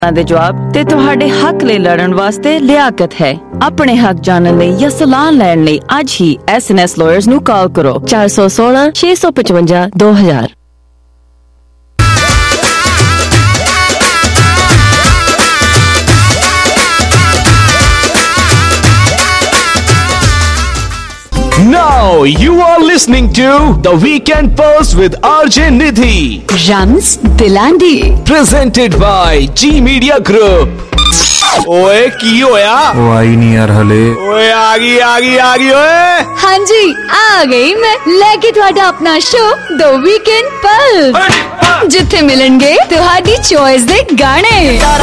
ਦੇ ਜਵਾਬ ਤੇ ਤੁਹਾਡੇ ਹੱਕ ਲਈ ਲੜਨ ਵਾਸਤੇ ਲਿਆਕਤ ਹੈ। ਆਪਣੇ ਹੱਕ ਜਾਣਨ ਲਈ ਜਾਂ ਸਲਾਹ ਲੈਣ ਲਈ ਅੱਜ ਹੀ SNS ਲਾਇਰਸ ਨੂੰ ਕਾਲ ਕਰੋ 416 655 2000। Now you are listening to The Weekend Pulse with RJ Nidhi. Rams Dilandi. Presented by G Media Group. ओए की होया? वो आई नहीं यार हले। ओए आ गई ओए। हाँ जी आ गई मैं लेके तुहाडा अपना शो द वीकेंड पल्स जिथे मिलणगे तुहाडी चॉइस दे गाने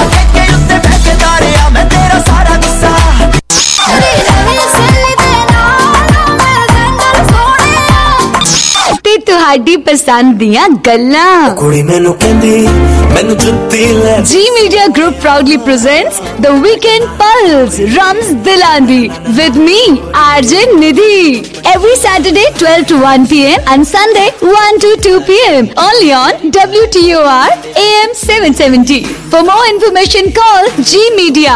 ते तुहाडी पसंद दियां गल्लां। कुड़ी मैनू कहंदी मैनू जुत्ती ले। G Media Group proudly presents The Weekend Pulse Rams Dilandi with me RJ Nidhi every Saturday 12 to 1 PM and Sunday 1 to 2 PM only on WTOR AM 770. For more information call G Media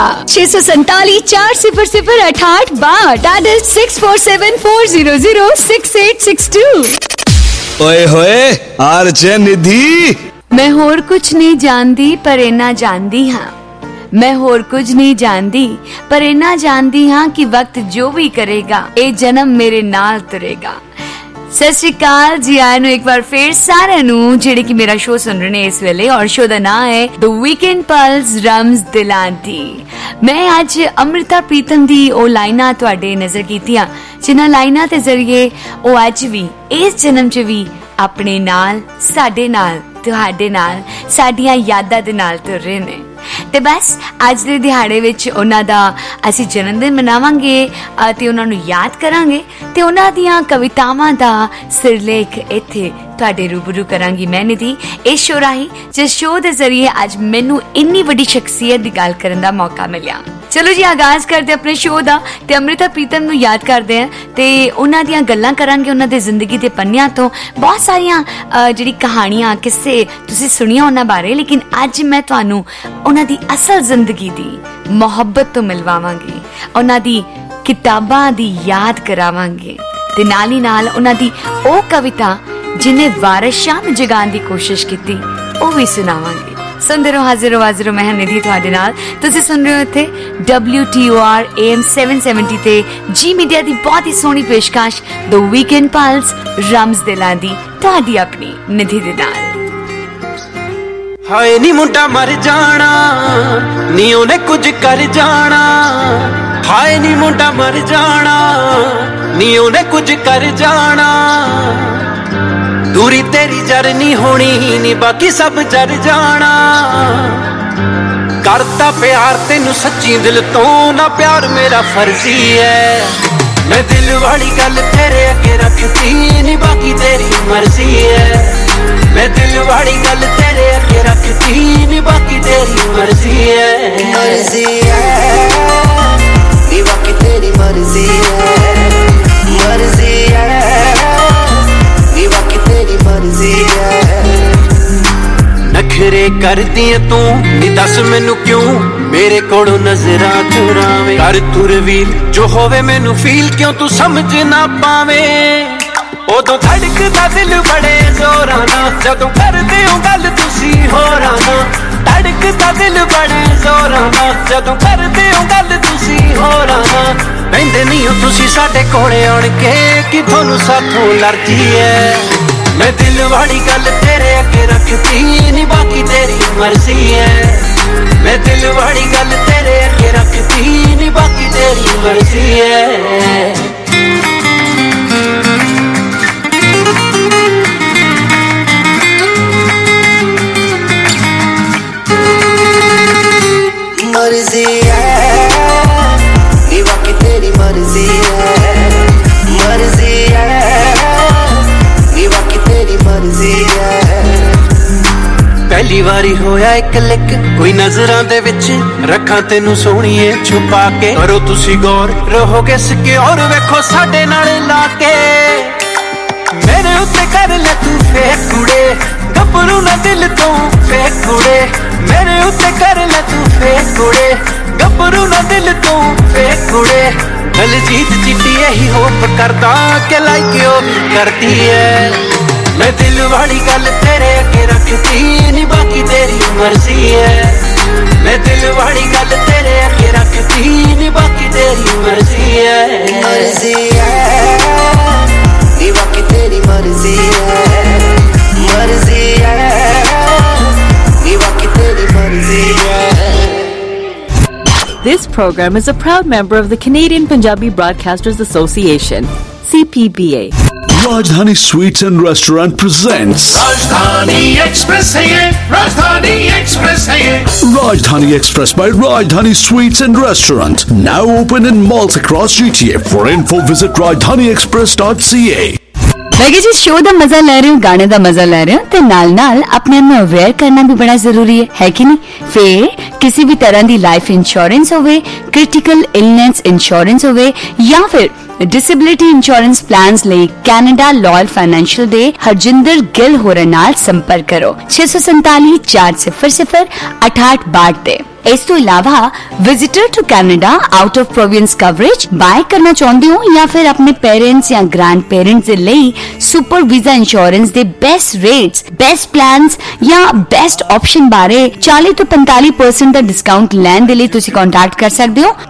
647 400 8862 that is 647 400 6862. ओए होए RJ निधि। मैं होर कुछ नहीं जानती पर इन्ना जानती हाँ। मैं होर कुछ नहीं जानती पर इन्ना जानती हाँ कि वक्त जो भी करेगा ये जन्म मेरे नाल तुरेगा। सत श्री अकाल जी आया नु एक बार फिर सारे नु जेड़े कि मेरा शो सुन रहे इस वेले और शो दा नाम है द वीकेंड पल्स रम्स दिलांदी। मैं आज अमृता प्रीतम दी ओ लाइना तुहाडे नजर कीतियां जिन्हां लाइना दे जरिए ओ अज भी इस जन्म च भी अपने नाल साडे नाल तुहाडे नाल साडियां यादां दे नाल तुर रहे ने। ते बस अज दे दिहाड़े विच उन्हां दा असीं जन्म दिन मनावांगे ते उन्हां नूं याद करांगे ते उन्हां दियां कवितावां दा सिरलेख इत्थे तुहाडे रूबरू करांगी मैं निधि इस शो राही जिस शो दे जरिए अज मैनू इन्नी वड्डी शख्सियत दी गल करन दा मौका मिलिया। चलो जी आगाज करदे अपने शो दा ते अमृता प्रीतम नूं याद करदे हैं ते उन्हां दियां गल्लां करांगे उन्हां दे जिंदगी दे पन्नियां तो बहुत सारियां जिहड़ी कहानियां किस्से तुसीं सुणियां उन्हां बारे लेकिन अज मैं तुहानूं उन्हां दी असल जिंदगी दी मुहब्बत तो मिलवावांगी उन्हां दी किताबां दी याद करावांगे ते नाल ही नाल उन्हां दी ओ कविता जिन्हें वारिस शाह नूं जगाउण दी कोशिश कीती ओ भी सुनावांगे। सुनदे रहो हाजिर मैं निधि तुहाडे नाल। तुसीं सुन रहे हो इत्थे WTOR AM 770 ते जी मीडिया दी बहुत ही सोहनी पेशकश द वीकेंड पल्स रम्स दिलांदी तुहाडी अपनी निधि दे नाल। हाय नी मुंडा मर जाना नी ओने कुछ कर जाना। हाय नी मुंडा मर जाना नी ओने कुछ कर जाना। दूरी तेरी जरनी होनी नी बाकी सब जर जाना। करता प्यार तेनू सच्ची दिल तो ना प्यार मेरा फर्जी है। मैं दिल वाली गल तेरे अगे रखती नी बाकी तेरी मर्जी है। मैं दिल वाली गल तेरे अगे रखती नी बाकी तेरी मर्जी है। मर्जी है नी बाकी तेरी मर्जी है। मर्जी है नी बाकी तेरी मर्जी है। नखरे करदी है तू नी दस मैनू क्यों मेरे कोलों नजरां चुरावे। कर तुर वीर जो होवे मैनू फील क्यों तू समझ ना पावे। उदों धड़कदा दिल बड़े जोरां नाल जदों करदे हो गल तुसी होरां नाल। धड़कदा दिल बड़े जोरां नाल जदों करदे हो गल तुसी होरां नाल। बहिंदे नहीं हो तुसी साडे कोले आण के कि तुहानू साथों लर्जी है। मैं दिल वाली गल तेरे अगे रखती नी बाकी तेरी मर्जी है। मैं दिल वाली गल तेरे अगे रखती नी बाकी तेरी मर्जी है। मर्जी है नी बाकी तेरी मर्जी है। मर्जी है नी बाकी तेरी मर्जी है। पहली वारी होया एक लिक कोई नजरां दे विच रखां तेनू सोहणीए छुपा के। करो तुसी गौर रहोगे सिक्योर वेखो साडे नाल ला के। मेरे उत्ते कर ले तू फेक कुड़े गबरू ना दिल तो फेक कुड़े। मेरे उत्ते कर ले तू फेक कुड़े, गबरू ना दिल तू फेक कुड़े। दलजीत चिट्टी यही होप करदा के लाइक ओ भी करती है। मैं दिल वाली गल तेरे अगे रखती नी बाकी तेरी मर्जी है। मैं दिल वाली गल तेरे अगे रखती नी बाकी तेरी मर्जी है। मर्जी है नी बाकी तेरी मर्जी है। मर्जी है नी बाकी तेरी मर्जी है। This program is a proud member of the Canadian Punjabi Broadcasters Association, CPBA. Rajdhani Sweets and Restaurant presents Rajdhani Express है ये, Rajdhani Express है ये। Rajdhani Express by Rajdhani Sweets and Restaurant, now open in malls across GTA. For info, visit rajdhaniexpress.ca. मैं जी show का मजा ले रहे हो, गाने का मजा ले रहे हो तो नाल अपने आप में अवेयर करना भी बड़ा जरूरी है कि नहीं। फिर किसी भी तरह की लाइफ इंश्योरेंस होवे, क्रिटिकल इलनेस इंश्योरेंस होवे या फिर डिसेबिलिटी इंश्योरेंस प्लान्स ਲਈ कनाडा लॉयल फाइनेंशियल दे हरजिंदर गिल होरे नाल संपर्क करो 647 400 6862 ਤੇ। ਇਸ ਤੋਂ ਇਲਾਵਾ visitor to Canada out of province coverage buy ਕਰਨਾ ਚਾਹੁੰਦੇ ਹੋ ਜਾਂ ਫਿਰ ਆਪਣੇ ਪੇਰੈਂਟਸ ਜਾਂ ਗ੍ਰੈਂਡ ਪੇਰੈਂਟਸ ਦੇ ਲਈ ਸੁਪਰ ਵੀਜ਼ਾ ਇੰਸ਼ੋਰੈਂਸ ਦੇ ਬੈਸਟ ਰੇਟਸ, ਬੈਸਟ ਪਲਾਨਸ ਜਾਂ ਬੈਸਟ ਆਪਸ਼ਨ ਬਾਰੇ 40 ਤੋਂ 45% ਦਾ ਡਿਸਕਾਊਂਟ ਲੈਣ ਦੇ ਲਈ ਤੁਸੀਂ ਕੰਟੈਕਟ ਕਰ ਸਕਦੇ ਹੋ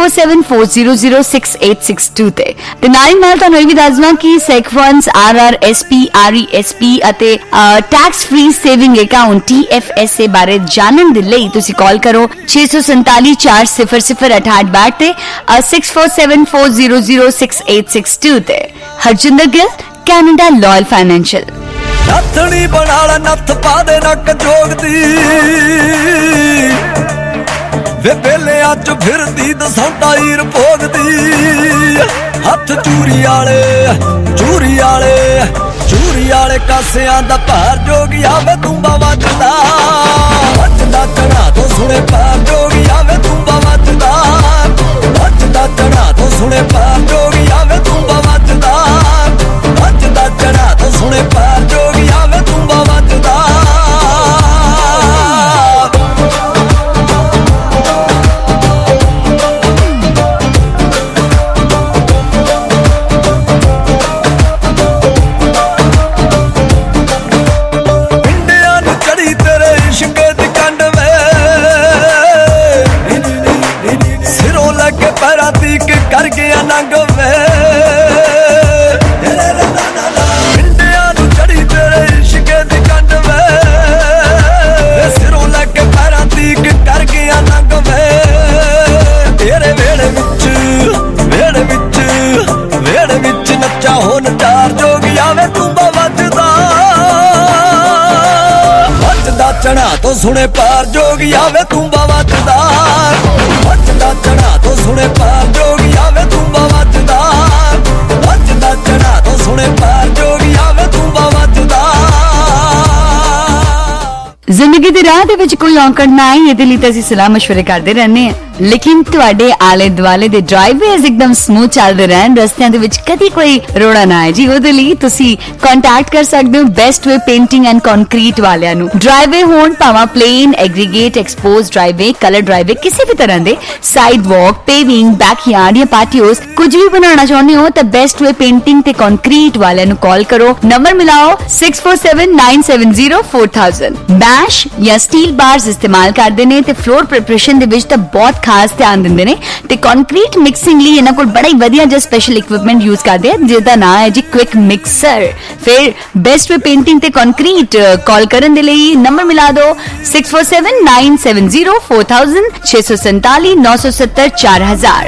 6474006862 ਤੇ ਨਾਲ ਤੁਹਾਨੂੰ ਇਹ ਵੀ ਦੱਸ ਦਵਾਂ ਕਿ ਸੈਕ ਫੰਡਸ RRSP RESP ਅਤੇ tax free saving account TFSA ਬਾਰੇ ਜਾਣਨ ਦੇ ਲਈ ਤੁਸੀਂ ਕਾਲ ਕਰੋ 647 400 6862 ਤੇ 6474006862 ਤੇ। Harjinder Gill, Canada loyal financial. ਨੱਥਣੀ ਬਣਾ ਲੈ ਨੱਥ ਪਾ ਦੇ ਨੱਕ ਜੋਗਦੀ ਵੇ ਬੇਲਿਆਂ ਚ ਫਿਰਦੀ ਦਸਾਂਦਾ ਹੀਰ ਭੋਗਦੀ। ਹੱਥ ਚੂਰੀ ਵਾਲੇ ਕਾਸਿਆਂ ਦਾ ਭਾਰ ਜੋਗਿਆ ਵੇ ਤੂੰਬਾ ਵੱਜਦਾ ਚੜਾ ਤੋਂ ਸੁਣੇ ਪਾਰ ਜੋਗਿਆ ਵੇ ਤੂੰਬਾ ਵੱਜਦਾ ਚੜਾ ਤੋਂ ਸੁਣੇ ਪਾਰ ਜੋਗਿਆ ਵੇ ਤੂੰਬਾ ਵੱਜਦਾ ਚੜਾ ਤੋਂ ਸੁਣੇ ਪਾਰ ਜੋਗਿਆ ਵੇ ਤੂੰਬਾ ਵੱਜਦਾ। ਕਰ ਗਿਆ ਨੰਗ ਵੇ ਪਿੰਡਿਆਂ ਨੂੰ ਚੜੀ ਤੇਰੇ ਇਸ਼ਕ ਦੀ ਕੰਡ ਵੇ ਸਿਰੋਂ ਲੱਗ ਕੇ ਪੈਰਾਂ ਤੀਕ ਕਰ ਗਿਆ ਨੰਗ ਵੇ। ਤੇਰੇ ਵੇੜੇ ਵਿੱਚ ਨੱਚਾ ਹੋ ਨਚਾਰ ਜੋਗਿਆ ਵੇ ਤੂੰਬਾ ਵੱਜਦਾ ਚੜਾ ਤੋਂ ਸੁਣੇ ਪਾਰ ਜੋਗਿਆ ਵੇ ਤੂੰਬਾ ਵੱਜਦਾ ਚੜਾ ਤੋਂ ਸੁਣੇ ਪਾਰ ਜੋਗਿਆ ਵੇ ਤੂੰਬਾ ਵੱਜਦਾ ਚੜਾ ਤੋਂ ਸੁਣੇ ਪਾਰ ਜੋਗਿਆ ਵੇ ਤੂੰਬਾ ਵੱਜਦਾ। ਜ਼ਿੰਦਗੀ ਦੇ ਰਾਹ ਦੇ ਵਿੱਚ ਕੋਈ ਔਕੜ ਨਾ ਆਏ ਇਹਦੇ ਲਈ ਤਾਂ ਅਸੀਂ ਸਲਾਹ ਮਸ਼ਵਰੇ ਕਰਦੇ ਰਹਿੰਦੇ ਹਾਂ, ਲੇਕਿਨ ਤੁਹਾਡੇ ਆਲੇ ਦੁਆਲੇ ਦੇ ਡਰਾਈਵੇਜ਼ ਇੱਕਦਮ ਸਮੂਥ ਚੱਲਦੇ ਰਹਿਣ, ਰਸਤਿਆਂ ਦੇ ਵਿੱਚ ਕਦੀ ਕੋਈ ਰੋੜਾ ਨਾ ਆਏ ਜੀ, ਉਹਦੇ ਲਈ ਤੁਸੀਂ ਕੰਟੈਕਟ ਕਰ ਸਕਦੇ ਹੋ best way painting and concrete ਵਾਲਿਆਂ ਨੂੰ। ਡਰਾਈਵੇ ਹੋਣ ਭਾਵੇਂ plain, aggregate, exposed driveway, colour driveway, ਕਿਸੇ ਵੀ ਤਰ੍ਹਾਂ ਦੇ ਸਾਈਡ ਵਾਕ, ਪੇਵਿੰਗ, ਬੈਕਯਾਰਡ ਜਾਂ ਪੈਟੀਓਸ ਕੁਝ ਵੀ ਬਣਾਉਣਾ ਚਾਹੁੰਦੇ ਹੋ ਤਾਂ ਬੈਸਟ ਵੇ ਪੇਂਟਿੰਗ ਤੇ ਕੰਕਰੀਟ ਵਾਲਿਆਂ ਨੂੰ ਕਾਲ ਕਰੋ। ਨੰਬਰ ਮਿਲਾਓ 6479704000। ਮੈਸ਼ ਜਾਂ ਸਟੀਲ ਬਾਰਸ ਇਸਤੇਮਾਲ ਕਰਦੇ ਨੇ ਤੇ ਫਲੋਰ ਪ੍ਰੀਪਰੇਸ਼ਨ ਦੇ ਵਿੱਚ ਤਾਂ ਬਹੁਤ ਖਾਸ ਧਿਆਨ ਦਿੰਦੇ ਨੇ ਤੇ ਕੰਕਰੀਟ ਮਿਕਸਿੰਗ ਲਈ ਇਹਨਾਂ ਕੋਲ ਬੜਾ ਹੀ ਵਧੀਆ ਜਿਹਾ ਸਪੈਸ਼ਲ ਇਕਵਿਪਮੈਂਟ ਯੂਜ਼ ਕਰਦੇ ਆ ਜਿਹਦਾ ਨਾਮ ਹੈ ਜੀ ਕੁਇਕ ਮਿਕਸਰ। ਫਿਰ ਬੈਸਟ ਵੇ ਪੇਂਟਿੰਗ ਤੇ ਕੰਕਰੀਟ ਕਾਲ ਕਰਨ ਦੇ ਲਈ ਨੰਬਰ ਮਿਲਾ ਦਿਓ 6479704000 647 970 4000।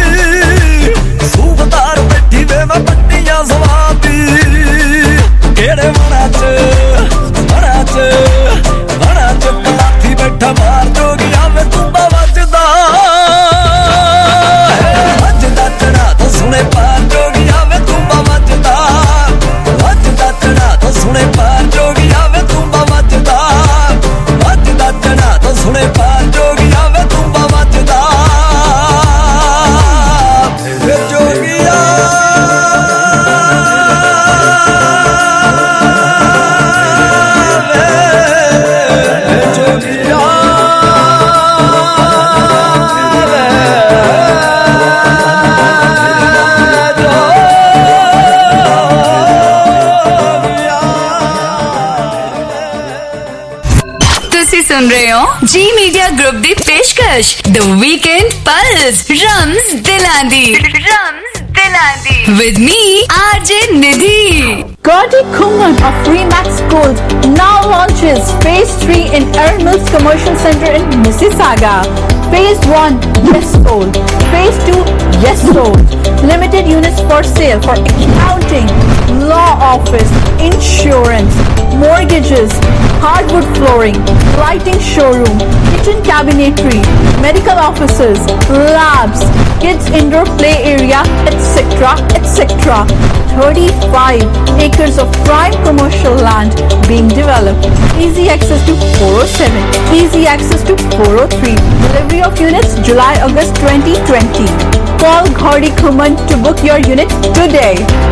ਸੂਬਦਾਰ ਬੈਠੀ ਵੇ ਮੈਂ ਪੱਟੀਆਂ ਸਵਾਦੀ ਕਿਹੜੇ ਮਨਾਂ ਚ ਪਲਾਥੀ ਬੈਠਾ ਮਾਰ ਜੋਗਿਆ ਵੇ ਤੂੰਬਾ ਵੱਜਦਾ ਚੜਾ ਤੋਂ ਸੁਣੇ ਪਾਰ ਜੋਗਿਆ ਵੇ ਤੂੰਬਾ ਵੱਜਦਾ ਚੜਾ ਤੋਂ ਸੁਣੇ ਪਾਰ ਜੋਗਿਆ ਵੇ ਤੂੰਬਾ ਵੱਜਦਾ ਚੜਾ ਤੋਂ ਸੁਣੇ ਪਾਰ ਜੋਗਿਆ ਵੇ ਤੂੰਬਾ ਵੱਜਦਾ ਜੋਗਿਆ ਵੇ ਜੋਗਿਆ जी मीडिया ग्रुप दी पेशकश द वीकेंड पल्स रम्स दिलांदी with me RJ Nidhi. Gaudi Khumman of Remax Schools now launches Phase 3 in Ermils Commercial Center in Mississauga. Phase 1, yes sold. Phase 2, yes sold. Limited units for sale for accounting, law office, insurance, mortgages, hardwood flooring, lighting showroom, kitchen cabinetry, medical offices, labs, kids indoor play area, etc. etc. 35 acres of prime commercial land being developed. Easy access to 407. Easy access to 403. Delivery of units July-August 2020. Call Gaudi Khumman to book your unit today.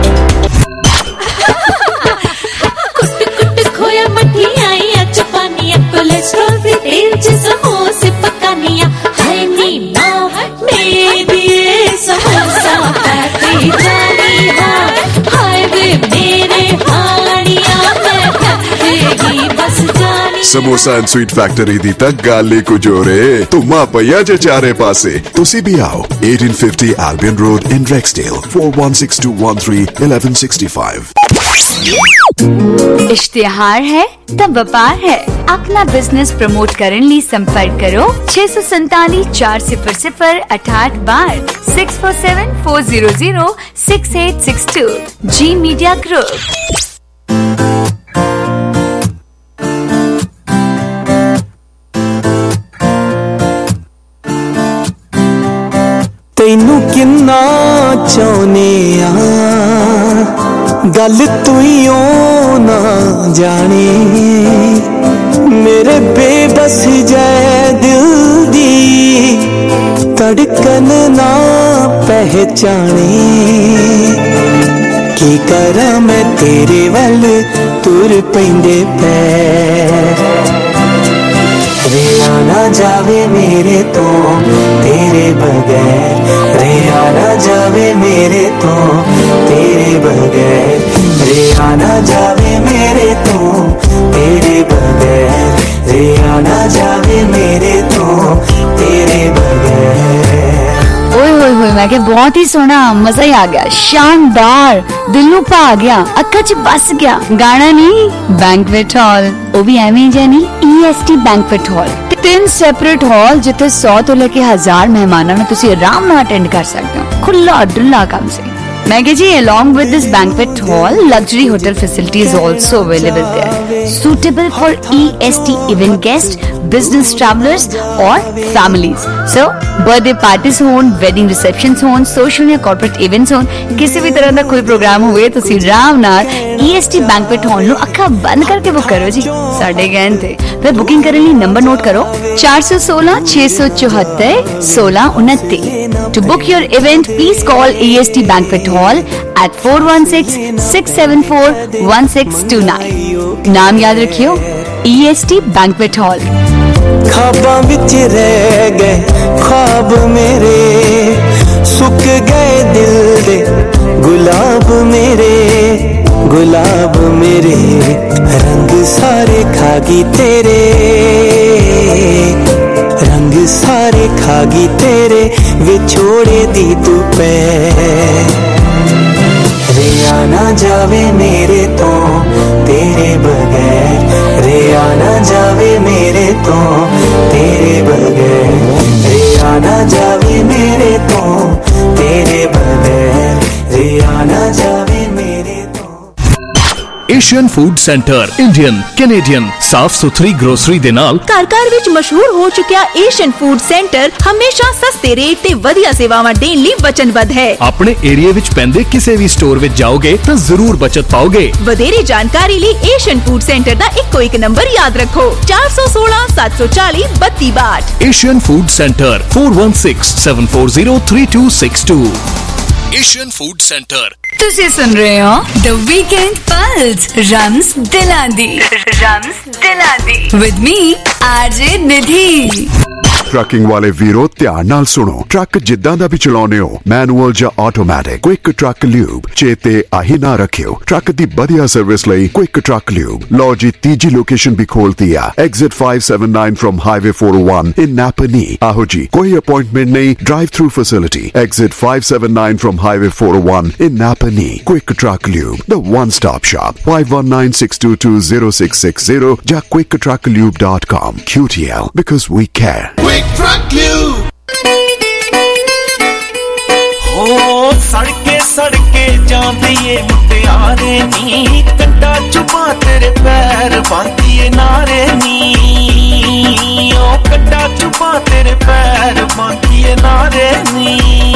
खोया मठियाइया चपानिया cholesterol free तेल से समोसे पकानिया हाय नी माँ मेरी samosa patty जानी हाय वे मेरे हानिया मैं थकेगी बस जानी समोसा एंड स्वीट फैक्ट्री दी तक गाले को जोरे तुम पया जे चारे पासे तुसी भी आओ 1850 Albion Road in Rexdale 416213 1165 इश्तिहार है तब व्यापार है अपना बिजनेस प्रमोट करने लिए संपर्क करो 647 400 68 बार 647 400 6862 जी मीडिया ग्रुप। तैनू किन्ना चाहने गल तुइयों ना जाने मेरे बेबस जै दिल दी धड़कन ना पहचाने की करा मैं तेरे वल तुर पैंदे पैर रिया ना जावे मेरे तो तेरे बगैर रिया ना जावे मेरे तो तेरे बगैर रिया ना जावे मेरे तो तेरे बगैर रिया ना जावे मेरे तो तेरे बगैर। ओए होए होए मैं क्या बहुत ही सोना मजा ही आ गया शानदार दिल नू पा गया अक्खा च बस गया गाना नहीं बैंक्वेट हॉल वो भी एवें Jani EST banquet hall 3 separate hall जिथे 100 तो लेके 1000 मेहमानां नूं तुसीं आराम नाल अटेंड कर सकते हो खुला डुल्ला काम से। मैं कह जी along with this banquet hall luxury hotel facility is also available there suitable for EST event guests business travelers or families so birthday parties होन wedding receptions होन social या corporate events होन किसी भी तरह का कोई प्रोग्राम हुए तो आराम नाल EST banquet hall ਨੂੰ ਅੱਖਾਂ ਬੰਦ ਕਰਕੇ बुक करो जी साडे कहन ते फिर बुकिंग करने लिए नंबर नोट करो 416 674 1629 to book your event please call EST banquet hall at 416 674 1629 नाम याद रखियो EST banquet hall। ख्वाबां विच रह गए ख्वाब मेरे सुक गए दिल दे गुलाब मेरे रंग सारे खागी तेरे रंग सारे खागी तेरे विछोड़े दी तू पै रिया ना जावे मेरे तो तेरे बगैर रिया ना जावे मेरे तो तेरे बगैर रिया ना जावे मेरे तो तेरे बगैर रिया ना जावे मेरे तो। Asian food centre Indian Canadian साफ सुथरी ग्रोसरी दे नाल ਘਰ ਵਿੱਚ ਮਸ਼ਹੂਰ ਹੋ ਚੁੱਕਿਆ ਏਸ਼ੀਅਨ ਫੂਡ ਸੈਂਟਰ ਹਮੇਸ਼ਾ ਸਸਤੇ ਰੇਟ ਤੇ ਵਧੀਆ ਸੇਵਾਵਾਂ ਦੇਣ ਲਈ ਵਚਨਬੱਧ ਹੈ। ਆਪਣੇ ਏਰੀਆ ਵਿੱਚ ਪੈਂਦੇ ਕਿਸੇ ਵੀ ਸਟੋਰ ਵਿੱਚ ਜਾਓਗੇ ਤਾਂ ਜ਼ਰੂਰ ਬਚਤ ਪਾਓਗੇ। ਵਧੇਰੇ ਜਾਣਕਾਰੀ ਲਈ ਏਸ਼ੀਅਨ ਫੂਡ ਸੈਂਟਰ ਦਾ ਇੱਕੋ ਇੱਕ ਨੰਬਰ ਯਾਦ ਰੱਖੋ 416 740 3262। Asian food centre 4167403262। Asian food centre. तुझे सुन रहे हो द वीकेंड पल्स रम्स दिलांदी with me RJ Nidhi. Trucking वाले वीरो ध्यान नाल सुनो। ट्रक जिद्दां दा भी चलाउने हो, मैनुअल या ऑटोमैटिक, क्विक ट्रक ल्यूब चेते आही ना रखियो। ट्रक दी बढ़िया सर्विस लई क्विक ट्रक ल्यूब। लो जी तीजी लोकेशन भी खोलती है, exit 579 from highway 401 in Napanee. आहो जी कोई अपॉइंटमेंट नहीं, drive through facility, exit 579 from highway 401 in Napani. Quick Truck Lube, the one-stop shop. 5196220660 या quicktrucklube.com. QTL, because we care. Quick Truck Lube. हो सड़के सड़के जांदी ए मुटियारे नी, कंडा चुबा तेरे पैर बांधी ए नारे नी। ओ कंडा चुबा तेरे पैर बांधी ए नारे नी।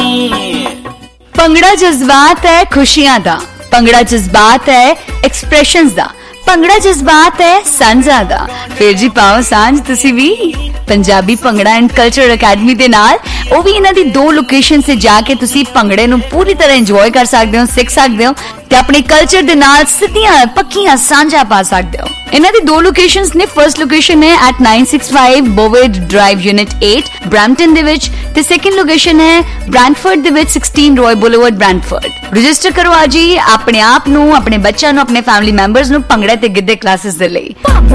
ਭੰਗੜਾ ਜਜ਼ਬਾਤ ਹੈ ਖੁਸ਼ੀਆਂ ਦਾ, ਭੰਗੜਾ ਜਜ਼ਬਾਤ ਹੈ ਐਕਸਪ੍ਰੈਸ਼ਨਸ ਦਾ, ਭੰਗੜਾ ਜਜ਼ਬਾਤ ਹੈ ਸਾਂਝਾਂ ਦਾ। ਫਿਰ ਜੀ ਪਾਓ ਸਾਂਝ ਤੁਸੀਂ ਵੀ Punjabi bhangra and culture academy ਦੇ ਨਾਲ। ਉਹ ਵੀ ਇਹਨਾਂ ਦੀ 2 ਲੋਕੇਸ਼ਨ ਤੇ ਜਾ ਕੇ ਤੁਸੀਂ ਭੰਗੜੇ ਨੂੰ ਪੂਰੀ ਤਰ੍ਹਾਂ ਇੰਜੋਏ ਕਰ ਸਕਦੇ ਹੋ, ਸਿੱਖ ਸਕਦੇ ਹੋ ਤੇ ਆਪਣੇ ਕਲਚਰ ਦੇ ਨਾਲ ਸਿੱਧੀਆਂ ਪੱਕੀਆਂ ਸਾਂਝਾਂ ਪਾ ਸਕਦੇ ਹੋ। ਇਹਨਾਂ ਦੀ 2 ਲੋਕੇਸ਼ਨਸ ਨੇ। ਫਰਸਟ ਲੋਕੇਸ਼ਨ ਹੈ at 965 Bovaird drive unit 8 Brampton ਦੇ ਵਿੱਚ, ਤੇ ਸੈਕੰਡ ਲੋਕੇਸ਼ਨ ਹੈ ਬ੍ਰੈਂਟਫੋਰਡ ਦੇ ਵਿੱਚ 16 ਰॉय ਬੁਲੇਵਾਰਡ ਬ੍ਰੈਂਟਫੋਰਡ। ਰਜਿਸਟਰ ਕਰੋ ਅੱਜ ਹੀ ਆਪਣੇ ਆਪ ਨੂੰ, ਆਪਣੇ ਬੱਚਿਆਂ ਨੂੰ, ਆਪਣੇ ਫੈਮਿਲੀ ਮੈਂਬਰਸ ਨੂੰ ਭੰਗੜੇ ਤੇ ਗਿੱਧੇ ਕਲਾਸਿਸ ਦੇ ਲਈ।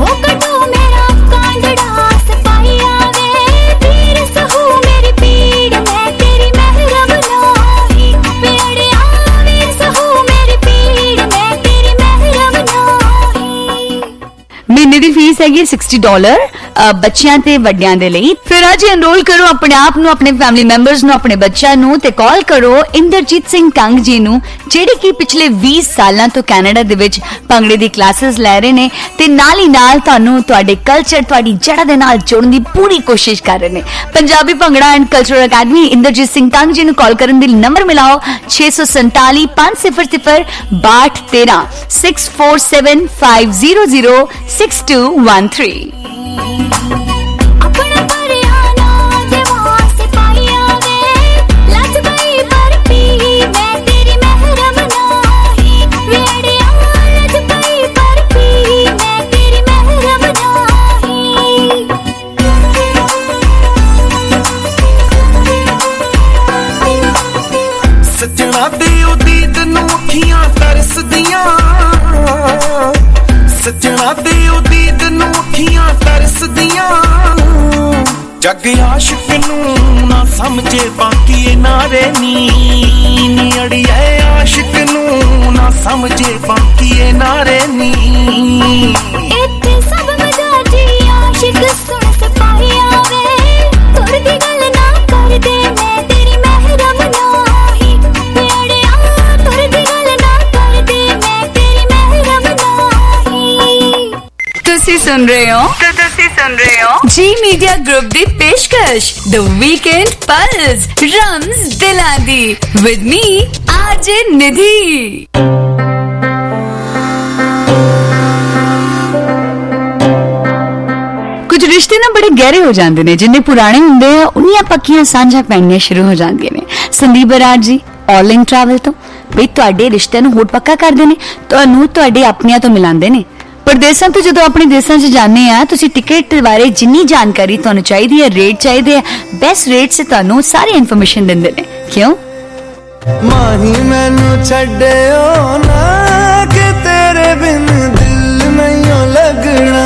ਮਹੀਨੇ ਦੀ ਫੀਸ ਹੈਗੀ $60 ਬੱਚਿਆਂ ਤੇ ਵੱਡਿਆਂ ਦੇ ਲਈ। ਫਿਰ ਅੱਜ ਐਨਰੋਲ ਕਰੋ ਆਪਣੇ ਆਪ ਨੂੰ, ਆਪਣੇ ਫੈਮਿਲੀ ਮੈਂਬਰਸ ਨੂੰ, ਆਪਣੇ ਬੱਚਿਆਂ ਨੂੰ ਤੇ ਕਾਲ ਕਰੋ ਇੰਦਰਜੀਤ ਸਿੰਘ ਕੰਗ ਜੀ ਨੂੰ, ਜਿਹੜੇ ਕਿ ਪਿਛਲੇ 20 ਸਾਲਾਂ ਤੋਂ ਕੈਨੇਡਾ ਦੇ ਵਿੱਚ ਭੰਗੜੇ ਦੀ ਕਲਾਸਿਸ ਲੈ ਰਹੇ ਨੇ ਤੇ ਨਾਲ ਹੀ ਨਾਲ ਤੁਹਾਨੂੰ ਤੁਹਾਡੇ ਕਲਚਰ, ਤੁਹਾਡੀ ਜੜ੍ਹਾਂ ਦੇ ਨਾਲ ਜੋੜਨ ਦੀ ਪੂਰੀ ਕੋਸ਼ਿਸ਼ ਕਰ ਰਹੇ ਨੇ। Punjabi bhangra and culture academy Inderjit Singh Kang ji ਨੂੰ ਕਾਲ ਕਰਨ ਦੇ ਲਈ ਨੰਬਰ ਮਿਲਾਓ 647 500 6213 647 500 6213। सजना दे उदीद नू अखियां तरसदियां, सजना दे उदीद नू अखियां तरसदियां। जग आशिक नू ना समझे बाकी ए नारे नी, अड़िए आशिक नू ना समझे बाकी ए नारे नी। इत्थे सब मजा जी आशिक सुन सिपाहिया वे, तुर दी गल ना कर दे मैं तेरी महरम नाही। अड़िया तुर दी गल ना कर दे मैं तेरी महरम नाही। ਤੁਸੀਂ ਸੁਣ ਰਹੇ ਹੋ ਜੀ ਮੀਡੀਆ ਗਰੁੱਪ ਦੀ ਪੇਸ਼ਕਸ਼ ਦ ਵੀਕਐਂਡ ਪਲਸ ਰਮਜ਼ ਦਿਲਾਂ ਦੀ ਵਿਦ ਮੀ ਆਰਜੇ ਨਿਧੀ। ਕੁਝ ਰਿਸ਼ਤੇ ਨਾ ਬੜੇ ਗਹਿਰੇ ਹੋ ਜਾਂਦੇ ਨੇ, ਜਿੰਨੇ ਪੁਰਾਣੇ ਹੁੰਦੇ ਆ ਉਨੀਆਂ ਪੱਕੀਆਂ ਸਾਂਝਾਂ ਪੈਣੀਆਂ ਸ਼ੁਰੂ ਹੋ ਜਾਂਦੀਆਂ ਨੇ। ਸੰਦੀਪ ਬਰਾੜ ਜੀ ਆਲ-ਇਨ ਟਰੈਵਲ ਤੋਂ ਵੀ ਤੁਹਾਡੇ ਰਿਸ਼ਤੇ ਨੂੰ ਹੋਰ ਪੱਕਾ ਕਰਦੇ ਨੇ, ਤੁਹਾਨੂੰ ਤੁਹਾਡੇ ਆਪਣਿਆਂ ਤੋਂ ਮਿਲਾਉਂਦੇ ਨੇ। ਪ੍ਰਦੇਸਾਂ ਤੋਂ ਜਦੋਂ ਆਪਣੇ ਦੇਸਾਂ 'ਚ ਜਾਂਦੇ ਆ, ਤੁਸੀਂ ਟਿਕਟ ਬਾਰੇ ਜਿੰਨੀ ਜਾਣਕਾਰੀ ਤੁਹਾਨੂੰ ਚਾਹੀਦੀ ਹੈ, ਰੇਟ ਚਾਹੀਦੇ ਆ, ਬੈਸਟ ਰੇਟ 'ਤੇ ਤੁਹਾਨੂੰ ਸਾਰੀ ਇਨਫੋਰਮੇਸ਼ਨ ਦਿੰਦੇ ਨੇ। ਕਿਉਂ ਮਾਹੀ ਮੈਨੂੰ ਛੱਡਿਓ ਨਾ ਕਿ ਤੇਰੇ ਬਿਨ ਦਿਲ ਨਹੀਂ ਲੱਗਣਾ।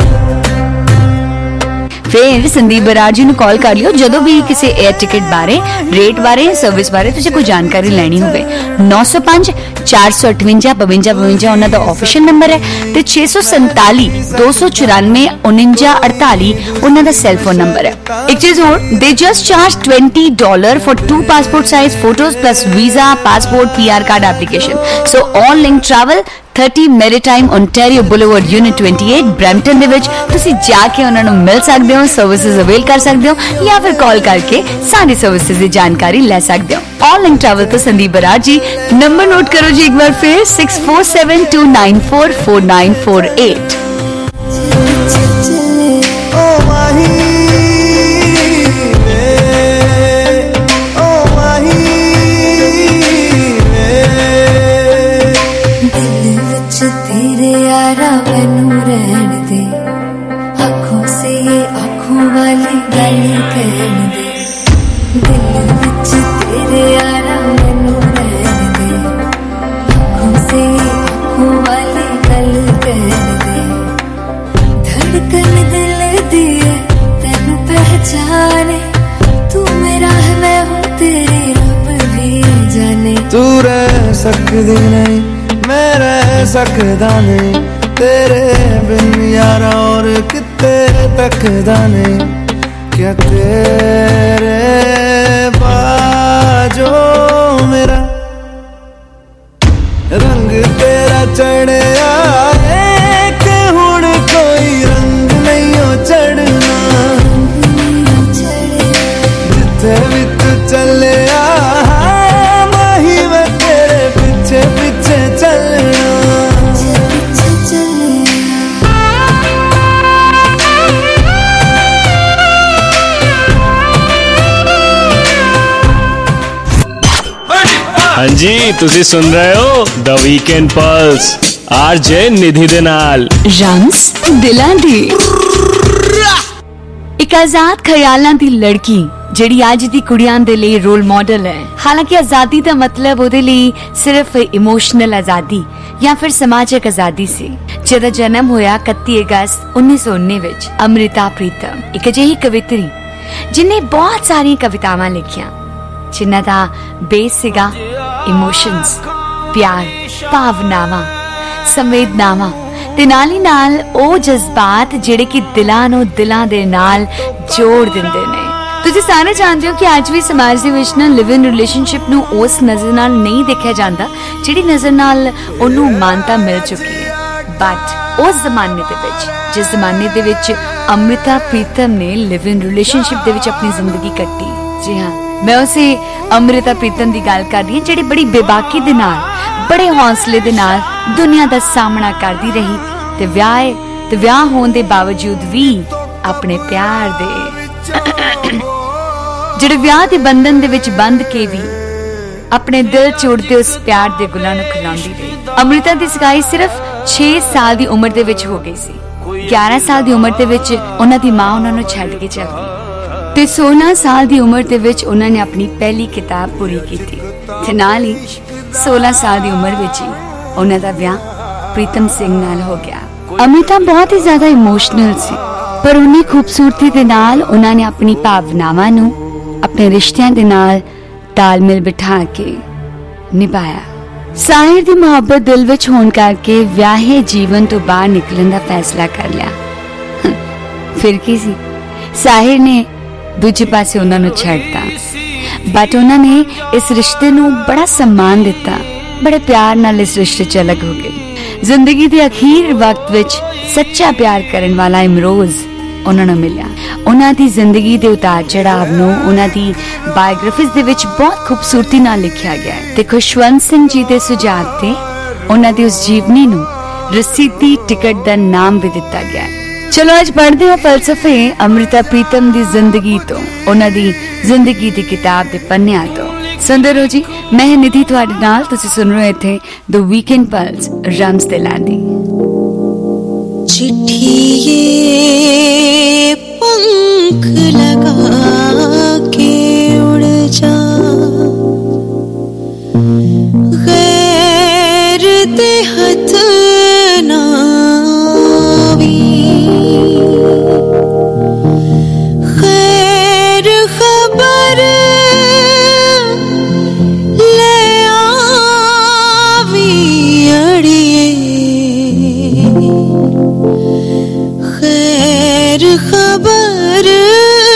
ਫਿਰ ਸੰਦੀਪ ਬਰਾੜ ਜੀ ਨੂੰ ਕਾਲ ਕਰ ਲਿਓ ਜਦੋਂ ਵੀ ਕਿਸੇ 에ਅਰ ਟਿਕਟ ਬਾਰੇ, ਰੇਟ ਬਾਰੇ, ਸਰਵਿਸ ਬਾਰੇ ਤੁਸੀਂ ਕੋਈ ਜਾਣਕਾਰੀ ਲੈਣੀ ਹੋਵੇ। 905 458 5252 ਉਹਨਾਂ ਦਾ ਆਫੀਸ਼ੀਅਲ ਨੰਬਰ ਹੈ ਤੇ 647 294 4948 ਉਹਨਾਂ ਦਾ ਸੈਲ ਫੋਨ ਨੰਬਰ ਹੈ। ਇੱਕ ਚੀਜ਼ ਹੋਰ, they just charge $20 for 2 passport size photos plus visa, passport, PR card application. So all link travel 30 Maritime Ontario Boulevard Unit 28 Brampton ਦੇ ਵਿੱਚ ਤੁਸੀਂ ਜਾ ਕੇ ਉਹਨਾਂ ਨੂੰ ਮਿਲ ਸਕਦੇ ਹੋ, ਸਰਵਿਸਿਜ਼ ਅਵੇਲ ਕਰ ਸਕਦੇ ਹੋ ਜਾਂ ਫਿਰ ਕਾਲ ਕਰਕੇ ਸਾਰੀ ਸਰਵਿਸਿਜ਼ ਦੀ ਜਾਣਕਾਰੀ ਲੈ ਸਕਦੇ ਹੋ। ਆਲ ਲਿੰਕ ਟਰੈਵਲ ਤੋਂ ਸੰਦੀਪ ਬਰਾੜ ਜੀ। ਨੰਬਰ ਨੋਟ ਕਰੋ ਜੀ ਇੱਕ ਵਾਰ ਫਿਰ 6472944948। तेरे यारा मैनू रहन दे, आँखों से ये आँखों वाली गल कर दे, दिल विच तेरे यारा मैनू रहन दे, आँखों से आँखों वाली गल कहन दे, धड़कन दिल दी है तेनू पहचाने, तू मेरा है मैं हूँ तेरी रब भी जाने। तू रह सकदी नहीं मैं रह सकदा नहीं, तेरे बिन यारा और किते तकदा नहीं, क्या तेरे बाजो मेरा रंग तेरा चढ़िया कि हुण कोई रंग नहीं हो चढ़ना, जिथे भी तू चलिया माही मैं तेरे पीछे पीछे चलना। हाँ जी, तुसी सुन रहे हो द वीकेंड पल्स आरजे निधि दे नाल रम्स दिलां दी। एक आजाद ख्यालां दी लड़की ਜਿਹੜੀ ਅੱਜ ਦੀ ਕੁੜੀਆਂ ਦੇ ਲਈ ਰੋਲ ਮਾਡਲ ਹੈ। ਹਾਲਾਂਕਿ ਆਜ਼ਾਦੀ ਦਾ ਮਤਲਬ ਉਹਦੇ ਲਈ ਸਿਰਫ ਇਮੋਸ਼ਨਲ ਆਜ਼ਾਦੀ ਜਾਂ ਫਿਰ ਸਮਾਜਿਕ ਆਜ਼ਾਦੀ ਸੀ। ਜਿਹਦਾ ਜਨਮ ਹੋਇਆ 31 ਅਗਸਤ 1919 ਵਿੱਚ ਅੰਮ੍ਰਿਤਾ ਪ੍ਰੀਤਮ, ਇੱਕ ਅਜਿਹੀ ਕਵਿਤਰੀ ਜਿਨੇ ਬਹੁਤ ਸਾਰੀਆਂ ਕਵਿਤਾਵਾਂ ਲਿਖੀਆਂ ਜਿਨ੍ਹਾਂ ਦਾ ਬੇਸ ਸੀਗਾ ਇਮੋਸ਼ਨਸ, ਪਿਆਰ, ਭਾਵਨਾਵਾਂ, ਸੰਵੇਦਨਾਵਾਂ ਤੇ ਨਾਲ ਹੀ ਨਾਲ ਉਹ ਜਜ਼ਬਾਤ ਜਿਹੜੇ ਕਿ ਦਿਲਾਂ ਨੂੰ ਦਿਲਾਂ ਦੇ ਨਾਲ ਜੋੜ ਦਿੰਦੇ ਨੇ। ਤੁਸੀਂ ਸਾਰੇ ਜਾਣਦੇ ਹੋ ਕਿ ਅੱਜ ਵੀ ਸਮਾਜ ਦੇ ਵਿੱਚ ਨਾ ਲਿਵ ਇਨ ਰਿਲੇਸ਼ਨਸ਼ਿਪ ਨੂੰ ਉਸ ਨਜ਼ਰ ਨਾਲ ਨਹੀਂ ਦੇਖਿਆ ਜਾਂਦਾ ਜਿਹੜੀ ਨਜ਼ਰ ਨਾਲ ਉਹਨੂੰ ਮਾਨਤਾ ਮਿਲ ਚੁੱਕੀ ਹੈ। ਬਟ ਉਸ ਜ਼ਮਾਨੇ ਦੇ ਵਿੱਚ, ਜਿਸ ਜ਼ਮਾਨੇ ਦੇ ਵਿੱਚ ਅੰਮ੍ਰਿਤਾ ਪ੍ਰੀਤਮ ਨੇ ਲਿਵ ਇਨ ਰਿਲੇਸ਼ਨਸ਼ਿਪ ਦੇ ਵਿੱਚ ਆਪਣੀ ਜ਼ਿੰਦਗੀ ਕੱਟੀ, ਜੀ ਹਾਂ, ਮੈਂ ਉਸੇ ਅੰਮ੍ਰਿਤਾ ਪ੍ਰੀਤਮ ਦੀ ਗੱਲ ਕਰ ਰਹੀ ਹਾਂ ਜਿਹੜੀ ਬੜੀ ਬੇਬਾਕੀ ਦੇ ਨਾਲ, ਬੜੇ ਹੌਸਲੇ ਦੇ ਨਾਲ ਦੁਨੀਆ ਦਾ ਸਾਹਮਣਾ ਕਰਦੀ ਰਹੀ ਤੇ ਵਿਆਹ ਹੋਣ ਦੇ ਬਾਵਜੂਦ ਵੀ ਆਪਣੇ ਪਿਆਰ ਦੇ ਜਿਹੜੇ ਵਿਆਹ ਦੇ ਬੰਧਨ ਦੇ ਵਿੱਚ ਬੰਧ ਕੇ ਵੀ ਆਪਣੇ ਦਿਲ ਚ ਉੜਦੇ ਉਸ ਪਿਆਰ ਦੇ ਗੁਲਾਂ ਨੂੰ ਖਿਲਾਉਂਦੀ ਰਹੀ। ਅੰਮ੍ਰਿਤਾ ਦੀ ਸਗਾਈ ਸਿਰਫ 6 ਸਾਲ ਦੀ ਉਮਰ ਦੇ ਵਿੱਚ ਹੋ ਗਈ ਸੀ। 11 ਸਾਲ ਦੀ ਉਮਰ ਦੇ ਵਿੱਚ ਉਹਨਾਂ ਦੀ ਮਾਂ ਉਹਨਾਂ ਨੂੰ ਛੱਡ ਕੇ ਚਲ ਗਈ ਤੇ 16 ਸਾਲ ਦੀ ਉਮਰ ਦੇ ਵਿੱਚ ਉਹਨਾਂ ਨੇ ਆਪਣੀ ਪਹਿਲੀ ਕਿਤਾਬ ਪੂਰੀ ਕੀਤੀ ਤੇ ਨਾਲ ਹੀ 16 ਸਾਲ ਦੀ ਉਮਰ ਵਿੱਚ ਹੀ ਉਹਨਾਂ ਦਾ ਵਿਆਹ ਪ੍ਰੀਤਮ ਸਿੰਘ ਨਾਲ ਹੋ ਗਿਆ। ਅੰਮ੍ਰਿਤਾ ਬਹੁਤ ਹੀ ਜ਼ਿਆਦਾ ਇਮੋਸ਼ਨਲ ਸੀ, ਪਰ ਉਨੀ ਖੂਬਸੂਰਤੀ ਦੇ ਨਾਲ ਉਹਨਾਂ ਨੇ ਆਪਣੀ ਭਾਵਨਾਵਾਂ ਨੂੰ ਆਪਣੇ ਰਿਸ਼ਤਿਆਂ ਦੇ ਨਾਲ ਤਾਲਮੇਲ ਬਿਠਾ ਕੇ ਨਿਭਾਇਆ। ਸਾਹਿਰ ਦੀ ਮੁਹੱਬਤ ਦਿਲ ਵਿੱਚ ਹੋਣ ਕਰਕੇ ਵਿਆਹੇ ਜੀਵਨ ਤੋਂ ਬਾਹਰ ਨਿਕਲਣ ਦਾ ਫੈਸਲਾ ਕਰ ਲਿਆ। ਫਿਰ ਕੀ ਸੀ, ਸਾਹਿਰ ਨੇ ਦੂਜੇ ਪਾਸੇ ਉਹਨਾਂ ਨੂੰ ਛੱਡਤਾ, ਬਟ ਉਹਨਾਂ ਨੇ ਇਸ ਰਿਸ਼ਤੇ ਨੂੰ ਬੜਾ ਸਨਮਾਨ ਦਿੱਤਾ, ਬੜੇ ਪਿਆਰ ਨਾਲ ਇਸ ਰਿਸ਼ਤੇ ਚ ਅਲੱਗ ਹੋ ਗਏ। ਜ਼ਿੰਦਗੀ ਦੇ ਅਖੀਰ ਵਕਤ ਵਿੱਚ ਸੱਚਾ ਪਿਆਰ ਕਰਨ ਵਾਲਾ ਇਮਰੋਜ਼ ਉਹਨਾਂ ਨੂੰ ਮਿਲਿਆ। ਉਹਨਾਂ ਦੀ ਜ਼ਿੰਦਗੀ ਦੇ ਉਤਾਰ ਚੜਾਵ ਨੂੰ ਉਹਨਾਂ ਦੀ ਬਾਇਓਗ੍ਰਾਫੀਜ਼ ਦੇ ਵਿੱਚ ਬਹੁਤ ਖੂਬਸੂਰਤੀ ਨਾਲ ਲਿਖਿਆ ਗਿਆ ਹੈ ਤੇ ਖੁਸ਼ਵੰਤ ਸਿੰਘ ਜੀ ਦੇ ਸੁਝਾਅ ਤੇ ਉਹਨਾਂ ਦੀ ਉਸ ਜੀਵਨੀ ਨੂੰ ਰਸੀਦੀ ਟਿਕਟ ਦਾ ਨਾਮ ਵੀ ਦਿੱਤਾ ਗਿਆ ਹੈ। ਚਲੋ ਅੱਜ ਪੜ੍ਹਦੇ ਹਾਂ ਫਲਸਫੇ ਅੰਮ੍ਰਿਤਾ ਪ੍ਰੀਤਮ ਦੀ ਜ਼ਿੰਦਗੀ ਤੋਂ, ਉਹਨਾਂ ਦੀ ਜ਼ਿੰਦਗੀ ਦੀ ਕਿਤਾਬ ਦੇ ਪੰਨਿਆਂ ਤੋਂ। ਸੁਣਦੇ ਰਹੋ ਜੀ, ਮੈਂ ਨਿਧੀ ਤੁਹਾਡੇ ਨਾਲ, ਤੁਸੀਂ ਸੁਣ ਰਹੇ ਇੱਥੇ ਦ ਵੀਕਐਂਡ ਪਲਸ ਰਮਸ ਦਿਲਾਂ ਦੀ। चिट्ठी ये पंख लगा के उड़ जा, गैर दे हथ ना भी, खैर खबर ले आवी अड़िए, खैर खबर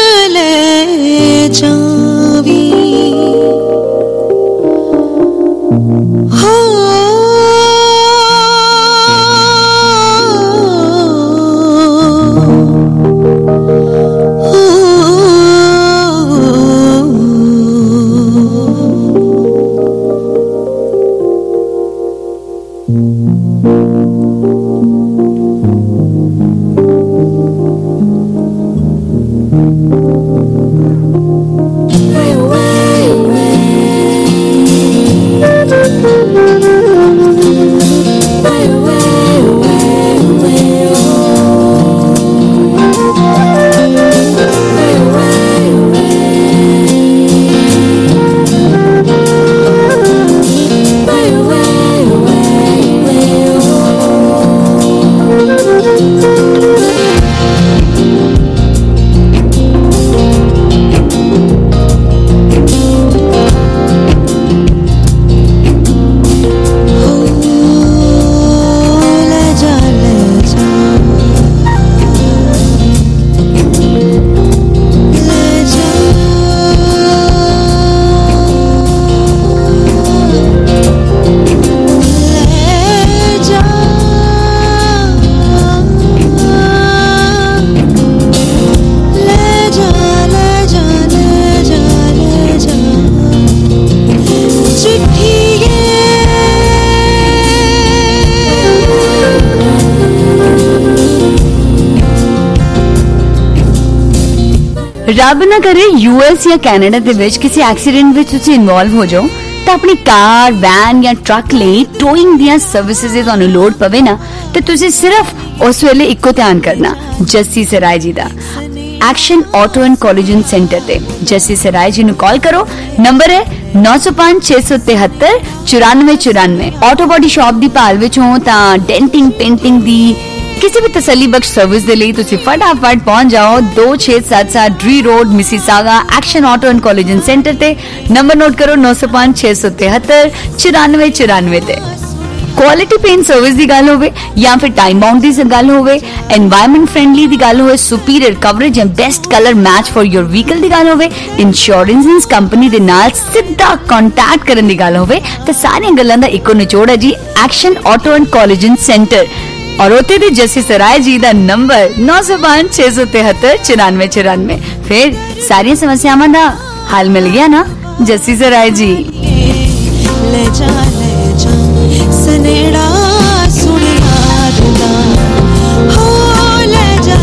ਰੱਬ ਨਾ ਕਰੇ US ਜਾਂ ਕੈਨੇਡਾ ਦੇ ਵਿੱਚ ਕਿਸੇ ਐਕਸੀਡੈਂਟ ਵਿੱਚ ਤੁਸੀਂ ਇਨਵੋਲਵ ਹੋ ਜਾਓ ਤਾਂ ਆਪਣੀ ਕਾਰ, ਵੈਨ ਜਾਂ ਟਰੱਕ ਲਈ ਟੋਇੰਗ ਦੀਆਂ ਸਰਵਿਸਿਜ਼ ਦੀ ਤੁਹਾਨੂੰ ਲੋੜ ਪਵੇ ਨਾ ਤੇ ਤੁਸੀਂ ਸਿਰਫ ਉਸ ਵੇਲੇ ਇੱਕੋ ਧਿਆਨ ਕਰਨਾ, ਜੱਸੀ ਸਰਾਏ ਜੀ ਦਾ action auto and collision centre ते जस्सी सराय जी नु कॉल करो। नंबर है 905 673 9494। ऑटो बॉडी शॉप दी भाल विच हो तां डेंटिंग पेंटिंग दी किसी भी तसल्ली बख्श सर्विस दे लई तुसी फटाफट पहुंच जाओ 2677 Drew road Mississauga action auto and collision centre ते। नंबर नोट करो 905 673 9494 ते। क्वालिटी पेंट सर्विस दी गल होवे या फिर टाइम बाउंड दी गल होवे, एनवायरमेंट फ्रेंडली दी गल होवे, superior coverage and best colour match for your vehicle दी गल होवे, इंश्योरेंस कंपनी दे नाल सीधा कांटेक्ट करन दी गल होवे ते सारी गल्लां दा इक्को निचोड़ है जी action auto and collision centre. और ओते दे जस्सी सराय जी दा नंबर 905 673 9494। फिर सारी समस्यावां दा हल मिल गया ना जस्सी सराय जी। ले जा सनेड़ा सुन यारदा हो, ले जा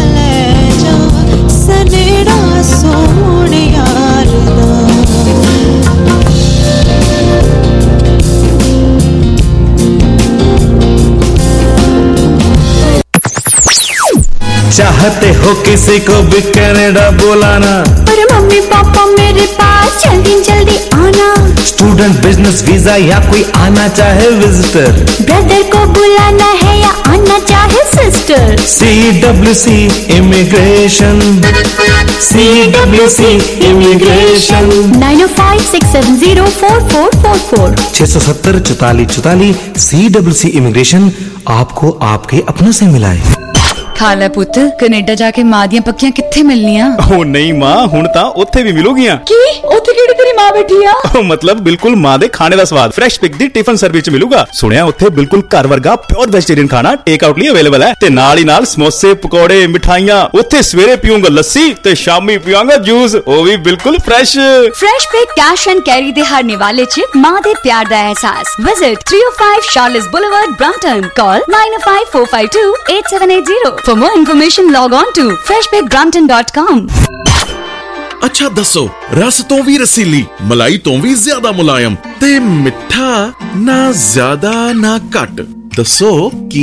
सनेड़ा सुन यारदा। चाहते हो किसी को भी कनाडा बुलाना, पर मम्मी पापा मेरे पास जल्दी जल्दी आना। स्टूडेंट, बिजनेस वीजा या कोई आना चाहे विजिटर, ब्रदर को बुलाना है या आना चाहे sister. CWC immigration, CWC immigration 9056704444 670 44 44। CWC immigration आपको आपके अपनों से मिलाए। खाला पुत कनेडा जाके मां दियां पक्कियां कित्थे मिलनियां? ओ नहीं मां, हुण तां उत्थे भी मिलूगियां। की उत्थे किहड़ी तेरी मां बैठी आ? मतलब बिल्कुल मां दे खाने दा स्वाद फ्रेश पिक दी टिफिन सर्विस च मिलूगा। सुनिया उत्थे बिल्कुल घर वर्गा प्योर वेजिटेरियन खाना टेक आउट लिए अवेलेबल है ते नाल ही नाल समोसे, पकौड़े, मिठाइयां। उत्थे सवेरे पीऊंगा लस्सी ते शामी पीऊंगा जूस, ओ भी बिल्कुल fresh. Fresh pick cash and carry दे हर निवाले च मां दे प्यार दा एहसास। Visit 305 Charles boulevard, Brampton. Call 9054528780। For more information, log on to freshpickbrampton.com। अच्छा दसो, रस तो भी रसीली, मलाई तो भी ज्यादा मुलायम ते मिठा ना ज्यादा ना घट, दसो की?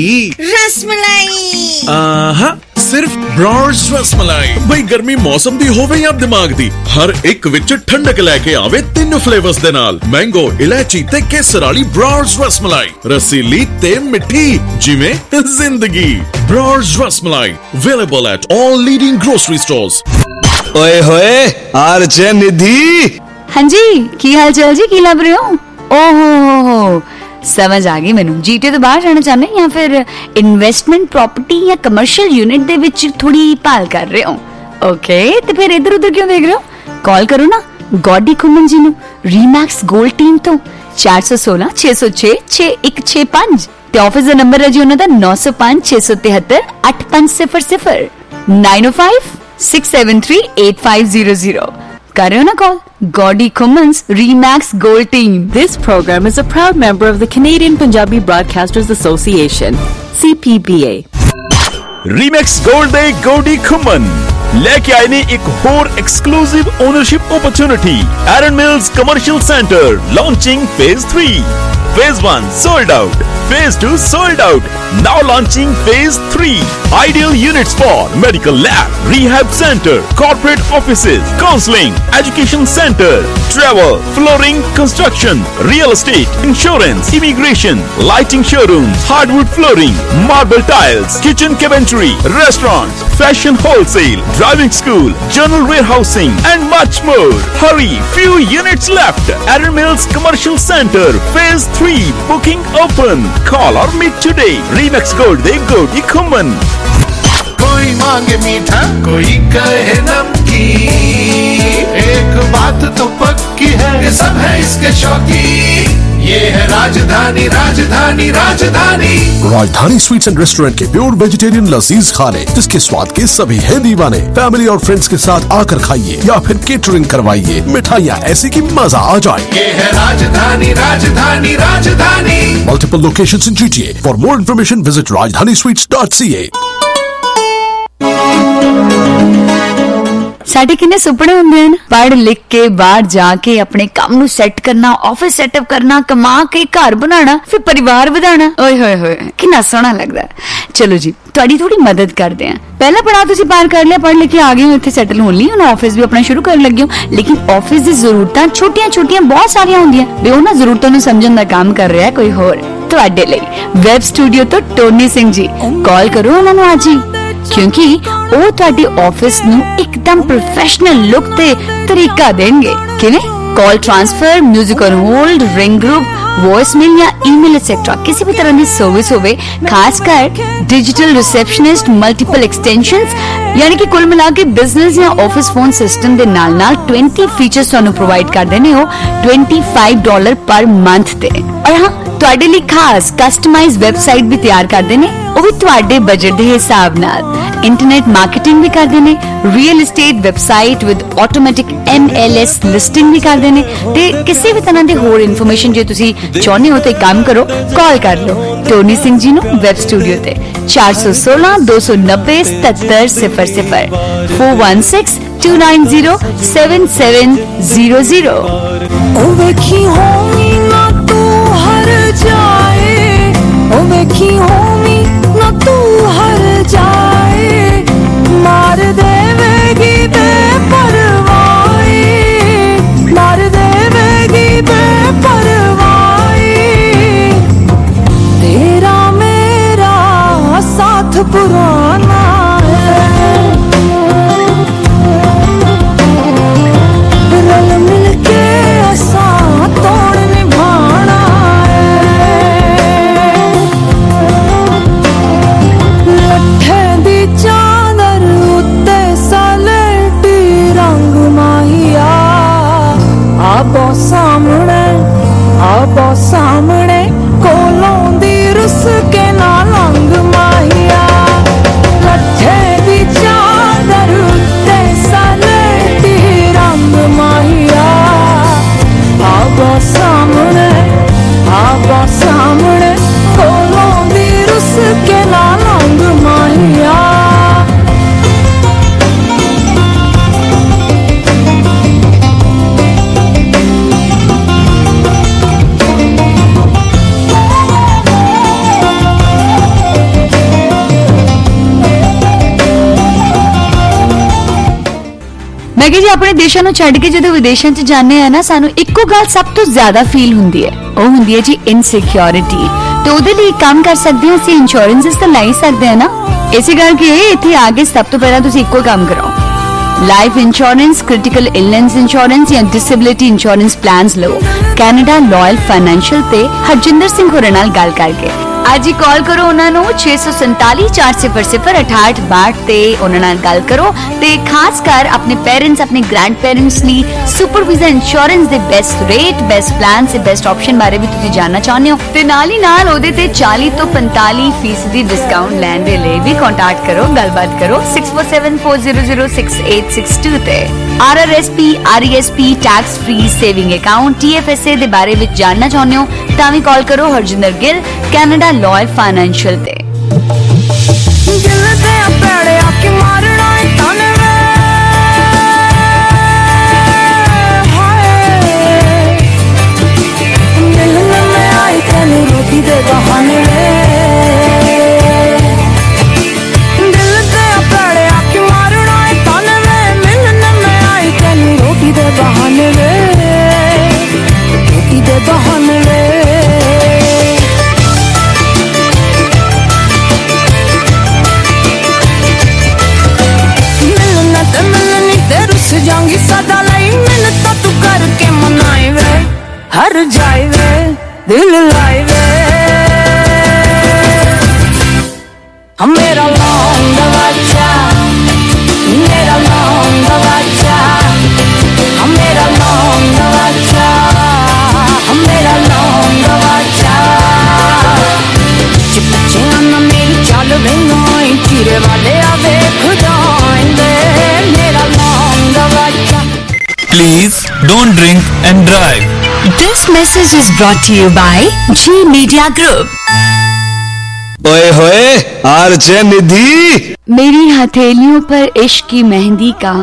रसमलाई। आहा, सिर्फ ब्रॉड्स रसमलाई। भाई गर्मी मौसम दी होवे या दिमाग दी, हर एक विच ठंडक लेके आवे 3 फ्लेवर्स दे नाल, मैंगो, इलायची ते केसर वाली ब्रॉड्स रसमलाई। रसीली ते मिठी जिवें जिंदगी। Brar's rasmalai available at all leading grocery stores. ओए होए आरजे निधि। हाँ जी, की हाल चाल जी, की लभ रहे हो? ओहो, समझ आ गई मैनू। जीटे तो बाहर जाना चाहते या फिर इन्वेस्टमेंट प्रॉपर्टी या कमर्शियल यूनिट दे विच थोड़ी भाल कर रहे हो? ओके, तो फिर इधर उधर क्यों देख रहे हो? कॉल करो ना गॉडी खुमन जी नू, रीमैक्स गोल्ड टीम तो 416 606 6165 ते ऑफिस दा नंबर है जी उन्हां दा 905 673 8500 905 673 8500। करो ना call. Goldy Khuman's Remax Gold team. This program is a proud member of the Canadian Punjabi Broadcasters Association, CPBA। Remax Gold दे गॉडी खुमन लेके आए ने एक होर exclusive ownership opportunity. Erin Mills commercial centre launching phase 3। Phase 1 sold out. Phase 2 sold out. Now launching Phase 3. Ideal units for medical lab, rehab center, corporate offices, counseling, education center, travel, flooring, construction, real estate, insurance, immigration, lighting showrooms, hardwood flooring, marble tiles, kitchen cabinetry, restaurants, fashion wholesale, driving school, general warehousing, and much more. Hurry, few units left. Aaron Mills Commercial Center, Phase 3. Booking open. Call or meet today. Remax Gold दे गोडी खुमन। कोई मांगे मीठा, कोई कहे नमकीन, एक बात तो पक्की है, ये सब है इसके शौकीन। ये है राजधानी, Rajdhani, Rajdhani. Rajdhani sweets and restaurant के प्योर वेजिटेरियन लजीज खाने, जिसके स्वाद के सभी है दीवाने। फैमिली और फ्रेंड्स के साथ आकर खाइए या फिर केटरिंग करवाइए। मिठाइयाँ ऐसी कि मजा आ जाए। ये है राजधानी, राजधानी, राजधानी। Multiple locations in GTA. For more information, visit rajdanisweets.ca. ਸਾਡੇ ਕਿੰਨੇ ਸੁਪਨੇ ਹੁੰਦੇ ਹਨ, ਪੜ੍ਹ ਲਿਖ ਕੇ ਬਾਹਰ ਜਾ ਕੇ ਆਪਣੇ ਕੰਮ ਨੂੰ ਸੈੱਟ ਕਰਨਾ, ਆਫਿਸ ਸੈਟਅਪ ਕਰਨਾ, ਕਮਾ ਕੇ ਘਰ ਬਣਾਉਣਾ, ਫਿਰ ਪਰਿਵਾਰ ਵਧਾਉਣਾ। ਓਏ ਹੋਏ ਹੋਏ ਕਿੰਨਾ ਸੋਹਣਾ ਲੱਗਦਾ। ਚਲੋ ਜੀ ਤੁਹਾਡੀ ਥੋੜੀ ਮਦਦ ਕਰਦੇ ਆਂ। ਪਹਿਲਾ ਪੜਾਅ ਤੁਸੀਂ ਪਾਰ ਕਰ ਲਿਆ, ਪੜ੍ਹ ਲਿਖ ਕੇ ਆ ਗਏ ਹੋ, ਇੱਥੇ ਸੈਟਲ ਹੋਣ ਲਈ, ਹੁਣ ਆਫਿਸ ਵੀ ਆਪਣਾ ਸ਼ੁਰੂ ਕਰਨ ਲੱਗੇ ਹੋ। ਲੇਕਿਨ ਆਫਿਸ ਦੀ ਜ਼ਰੂਰਤਾਂ ਛੋਟੀਆਂ-ਛੋਟੀਆਂ ਬਹੁਤ ਸਾਰੀਆਂ ਹੁੰਦੀਆਂ ਵੀ ਉਹਨਾਂ ਜ਼ਰੂਰਤਾਂ ਨੂੰ ਸਮਝਣ ਦਾ ਕੰਮ ਕਰ ਰਿਹਾ ਕੋਈ ਹੋਰ। ਤੁਹਾਡੇ ਲਈ ਵੈਬ ਸਟੂਡੀਓ ਤੋਂ ਟੋਨੀ ਸਿੰਘ ਜੀ, ਕਾਲ ਕਰੋ ਉਹਨਾਂ ਨੂੰ ਅੱਜ ਹੀ, ਕਿਉਂਕਿ ਉਹ ਤੁਹਾਡੇ ਆਫਿਸ ਨੂੰ ਇੱਕਦਮ ਪ੍ਰੋਫੈਸ਼ਨਲ ਲੁੱਕ ਤੇ ਤਰੀਕਾ ਦੇਣਗੇ। ਕਿਵੇਂ? Call transfer, music on hold, ring group, voicemail या ईमेल एक्सेट्रा किसी भी तरह की सर्विस होवे, खासकर डिजिटल रिसेप्शनिस्ट, मल्टीपल एक्सटेंशंस यानी कि कुल मिला के बिजनेस या ऑफिस फोन सिस्टम दे नाल 20 फीचर्स तुहानू प्रोवाइड कर देने हो $25 पर मंथ ते। और हाँ तुहाडे लई खास कस्टमाइज वेबसाइट भी तैयार कर देने, वो भी तुहाडे बजट दे हिसाब नाल। इंटरनेट मार्केटिंग भी कर देने, real estate website with automatic MLS listing भी कर देने ते किसी भी तरह की होर इन्फॉर्मेशन जो तुसी चाहते हो तो एक काम करो, कॉल कर लो टोनी सिंह जी नु वेब स्टूडियो ते 416 290 7700 416 290 7700। ओ वेखी होमी ना तू हर जाए, ओ वेखी होमी ना तू हर जाए, मार देवेगी बेपरवाही, मार देवेगी बेपरवाही, तेरा मेरा साथ पुराना है, रल मिल के साथ तोड़ निभाना है, लट्ठे दी चादर उत्ते सलेटी रंग माहिया, आबो सामने कोलों दी रुस के ना लंग माहिया, लट्ठे दी चादर उत्ते सलेटी रंग माहिया, आबो सामने कोलों दी रुस के ना लंग माहिया। मैं जी अपने देशों ਨੂੰ ਛੱਡ ਕੇ ਜਦੋਂ ਵਿਦੇਸ਼ਾਂ 'ਚ ਜਾਂਦੇ ਆ ਨਾ, ਸਾਨੂੰ ਇੱਕੋ ਗੱਲ ਸਭ ਤੋਂ ਜ਼ਿਆਦਾ ਫੀਲ ਹੁੰਦੀ ਹੈ, ਉਹ ਹੁੰਦੀ ਹੈ ਜੀ ਇਨਸਿਕਿਉਰਿਟੀ। ਤੇ ਉਹਦੇ ਲਈ ਕੰਮ ਕਰ ਸਕਦੇ ਹਾਂ ਅਸੀਂ, ਇੰਸ਼ੋਰੈਂਸਸ ਤਾਂ ਲੈ ਸਕਦੇ ਆ ਨਾ। ਇਸੇ ਕਰਕੇ ਇੱਥੇ ਆ ਕੇ ਸਭ ਤੋਂ ਪਹਿਲਾਂ ਤੁਸੀਂ ਇੱਕੋ ਕੰਮ ਕਰੋ, life insurance, critical illness insurance या डिसेबिलिटी इंश्योरेंस प्लान्स लो कैनेडा लॉयल फाइनेंशियल ते हरजिंदर सिंह होरे नाल गल करके। आज ही कॉल करो उन्हां नूं 647 400 6862 ते उन्हां नाल गल करो ते खास कर अपने पेरेंट्स, अपने ग्रैंड पेरेंट्स ਲਈ सुपरविजन इंश्योरेंस दे बेस्ट रेट, बेस्ट प्लान से बेस्ट ऑप्शन बारे भी तुसीं जानना चाहते हो ते नाल ही नाल ओदे ते 40 ਤੋਂ 45% डिस्काउंट लैण दे लई भी कांटेक्ट करो, गलबात करो 6474006862 ते। RRSP, RESP tax free saving account TFSA दे बारे विच जानना चाहते हो तां भी कॉल करो Harjinder Gill Canada Loyal Financial ते। दिल दे पैड़े आके मारना तने वे, हाय मिलने में आई तेनू रोटी दे बहाने वे, दिल दे पैड़े आके मारना तने वे, मिलने में आई तेनू रोटी दे बहाने वे, रोटी दे बहाने वे। जाऊंगी सदा लाई मिन्नत तू करके मनाए वे, हर जाए वे दिल लाए वे, हम मेरा लौंग बच्चा, मेरा लौंग बच्चा, हम मेरा लौंग बच्चा, हम मेरा लौंग बच्चा, चिपचे ना मेरी चाल बेंगाई चिरे वाले आवे खुदाएंगे, मेरा Please don't drink and drive. This message is brought to you by G Media Group. ओए होए आरजे निधि, मेरी हथेलियों पर इश्क की मेहंदी का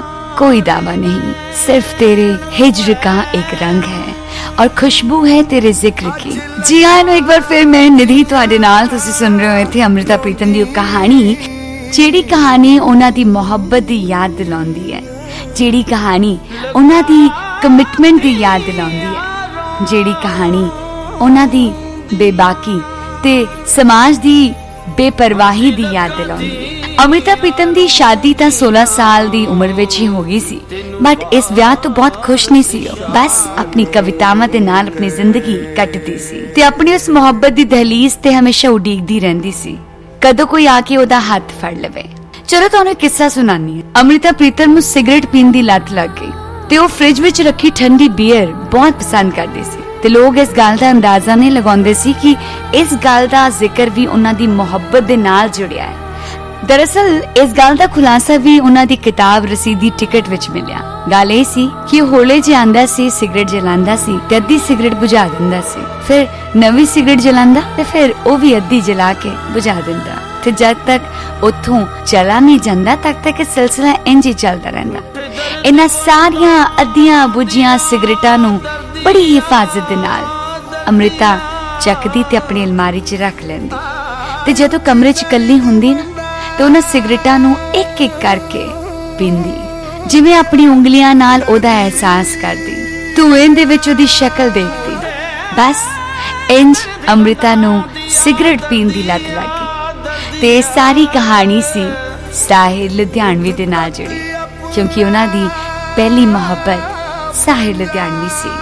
कोई दावा नहीं, सिर्फ तेरे हिज्र का एक रंग है और खुशबू है तेरे जिक्र की। जी हाँ, एक बार फिर मैं निधि तुहाडे नाल, तुसीं सुन रहे थे अमृता प्रीतम दी कहानी, ਜਿਹੜੀ ਕਹਾਣੀ ਉਹਨਾਂ ਦੀ ਮੁਹੱਬਤ ਦੀ ਯਾਦ ਦਿਲਾਉਂਦੀ ਹੈ, ਜਿਹੜੀ ਕਹਾਣੀ ਉਹਨਾਂ ਦੀ ਕਮਿਟਮੈਂਟ ਦੀ ਯਾਦ ਦਿਲਾਉਂਦੀ ਹੈ, ਜਿਹੜੀ ਕਹਾਣੀ ਉਹਨਾਂ ਦੀ ਬੇਬਾਕੀ ਤੇ ਸਮਾਜ ਦੀ ਬੇਪਰਵਾਹੀ ਦੀ ਯਾਦ ਦਿਲਾਉਂਦੀ ਹੈ। ਅਮ੍ਰਿਤਾ ਪ੍ਰੀਤਮ ਦੀ ਸ਼ਾਦੀ ਤਾਂ 16 ਸਾਲ ਦੀ ਉਮਰ ਵਿੱਚ ਹੀ ਹੋ ਗਈ ਸੀ, ਬਟ ਇਸ ਵਿਆਹ ਤੋਂ ਬਹੁਤ ਖੁਸ਼ ਨਹੀਂ ਸੀ ਉਹ। ਬਸ ਆਪਣੀ ਕਵਿਤਾਵਾਂ ਦੇ ਨਾਲ ਆਪਣੀ ਜ਼ਿੰਦਗੀ ਕੱਟਦੀ ਸੀ ਤੇ ਆਪਣੀ ਉਸ ਮੁਹੱਬਤ ਦੀ ਦਹਲੀਜ਼ ਤੇ ਹਮੇਸ਼ਾ ਉਡੀਕਦੀ ਰਹਿੰਦੀ ਸੀ कदों कोई आके ओदा हाथ फड़ लवे। चलो तुहानू किस्सा सुनानी है। अमृता प्रीतम नू सिगरेट पीन दी लत लग गई ते ओ फ्रिज विच रखी ठंडी बीयर बहुत पसंद करदी सी ते लोग इस गल दा अंदाजा नहीं लगाउंदे सी कि इस गल दा जिक्र भी उन्हां दी मुहब्बत दे नाल जुड़िया है। दरअसल इस गल दा खुलासा भी उन्हां दी किताब रसीदी टिकट विच मिलिया। गल ये सी कि होले जे आंदा सी, सिगरेट जलांदा सी ते अद्धी सिगरेट बुझा दिंदा सी, फिर नवी सिगरेट जलांदा ते फिर ओ भी अद्धी जला के बुझा दिंदा ते जद तक उथों चला नहीं जांदा तक इह सिलसिला इंज ही चलदा रहिंदा। इन्हां सारियां अद्धियां बुझियां सिगरेटां नूं बड़ी हिफाजत दे नाल अमृता चकदी ते अपनी अलमारी च रख लैंदी ते जदों कमरे च कल्ली हुंदी ना ते उन्हां सिगरेटां नूं एक एक करके पींदी, जिवें अपनी उंगलियां नाल ओदा एहसास करदी, धुएं दे विच ओदी शक्ल देखदी। बस इंज अमृता नूं सिगरेट पीन दी लत लग गई ते सारी कहानी सी साहिल लुधियानवी दे नाल जुड़ी, क्योंकि उन्हां दी पहली मुहब्बत साहिल लुधियानवी सी।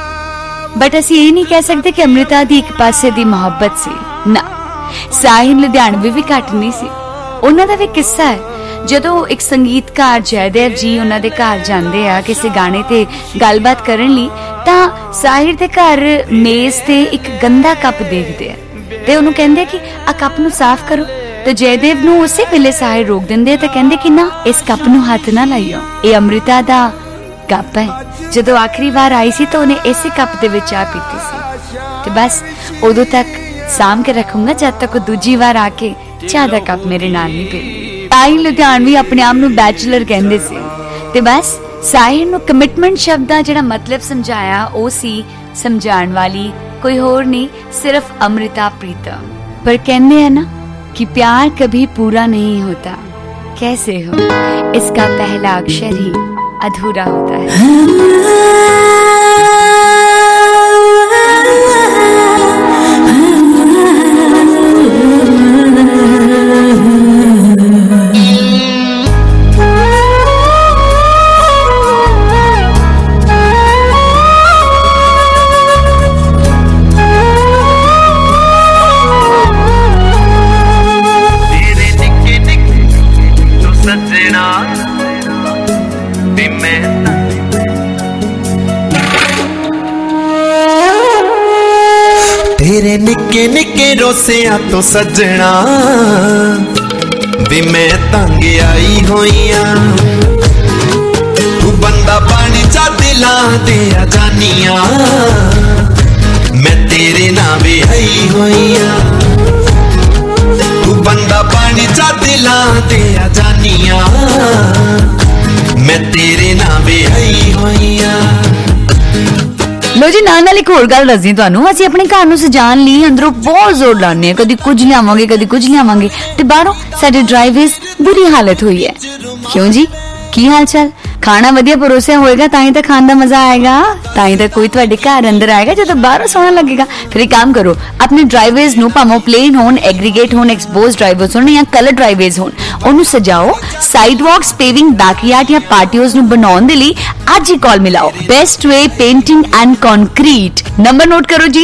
बट असीं ये नहीं कह सकते कि अमृता दी एक पासे दी मुहब्बत सी ना, साहिल लुधियानवी भी घट नहीं सी। उन्हां दा भी किस्सा है, ਜਦੋਂ ਇੱਕ ਸੰਗੀਤਕਾਰ ਜੈਦੇਵ ਜੀ ਉਹਨਾਂ ਦੇ ਘਰ ਜਾਂਦੇ ਆ ਕਿਸੇ ਗਾਣੇ ਤੇ ਗੱਲਬਾਤ ਕਰਨ ਲਈ, ਤਾਂ ਸਾਹਿਲ ਦੇ ਘਰ ਮੇਜ਼ ਤੇ ਇੱਕ ਗੰਦਾ ਕੱਪ ਦੇਖਦੇ ਆ ਤੇ ਉਹਨੂੰ ਕਹਿੰਦੇ ਕਿ ਆ ਕੱਪ ਨੂੰ ਸਾਫ਼ ਕਰੋ, ਤੇ ਜੈਦੇਵ ਨੂੰ ਉਸੇ ਵੇਲੇ ਸਾਹਿਲ ਰੋਕ ਦਿੰਦੇ ਤੇ ਕਹਿੰਦੇ ਕਿ ਨਾ, ਇਸ ਕੱਪ ਨੂੰ ਹੱਥ ਨਾ ਲਾਈਓ, ਇਹ ਅਮ੍ਰਿਤਾ ਦਾ ਕੱਪ ਹੈ। ਜਦੋਂ ਆਖਰੀ ਵਾਰ ਆਈ ਸੀ ਤਾਂ ਉਹਨੇ ਇਸੇ ਕੱਪ ਦੇ ਵਿੱਚ ਚਾਹ ਪੀਤੀ ਸੀ ਤੇ ਬਸ ਉਦੋਂ ਤੱਕ ਸਾਂਭ ਕੇ ਰੱਖੂੰਗਾ ਜਦ ਤੱਕ ਉਹ ਦੂਜੀ ਵਾਰ ਆ ਕੇ ਚਾਹ ਦਾ ਕੱਪ ਮੇਰੇ ਨਾਲ ਨਹੀਂ ਪੀਂਦੀ। ਸਾਹਿਲ ਲੁਧਿਆਣਵੀ ਆਪਣੇ ਆਪ ਨੂੰ ਬੈਚਲਰ ਕਹਿੰਦੇ ਸੀ ਤੇ ਬਸ ਸਾਹਿਲ ਨੂੰ ਕਮਿਟਮੈਂਟ ਸ਼ਬਦ ਦਾ ਜਿਹੜਾ ਮਤਲਬ ਸਮਝਾਇਆ ਉਹ ਸੀ ਸਮਝਾਉਣ ਵਾਲੀ कोई और नहीं, सिर्फ अमृता प्रीतम। पर कहते हैं ना कि प्यार कभी पूरा नहीं होता, कैसे हो इसका पहला अक्षर ही अधूरा होता है। तेरे निक्के निक्के रोसियां तो सजना भी मैं तंग आई होइया, तू बंदा पानी चा दिला दिया जानिया, मैं तेरे नाल आई होइया, तू बंदा पानी चा दिला दिया जानिया, मैं तेरे नाल आई होइया। लो जी नाल एक होर गल दसदी तुहानू, असीं अपने घर नूं सजाण लई अंदरों बहुत जोर लाने, कदी कुछ लियावांगे कदी कुछ लियावांगे ते बाहरों साडे ड्राइवेज बुरी हालत हुई है। क्यों जी, की हाल चाल? खाना वधिया परोसिया होएगा ताई तो खाने का मजा आएगा, ताई तो कोई तुहाडे घर अंदर आएगा जो बाहरों सोहना लगेगा। फिर एक काम करो, अपने ड्राइवेज नूं भावें प्लेन होन, एग्रीगेट होन, एक्सपोज ड्राइवेज होन या कलर ड्राइवेज होन, ओनू सजाओ। साइडवॉक्स, पेविंग, बैकयार्ड या पार्टियोज नूं बनाउण दे लई आज ही कॉल मिलाओ best way painting and concrete. Number note करो जी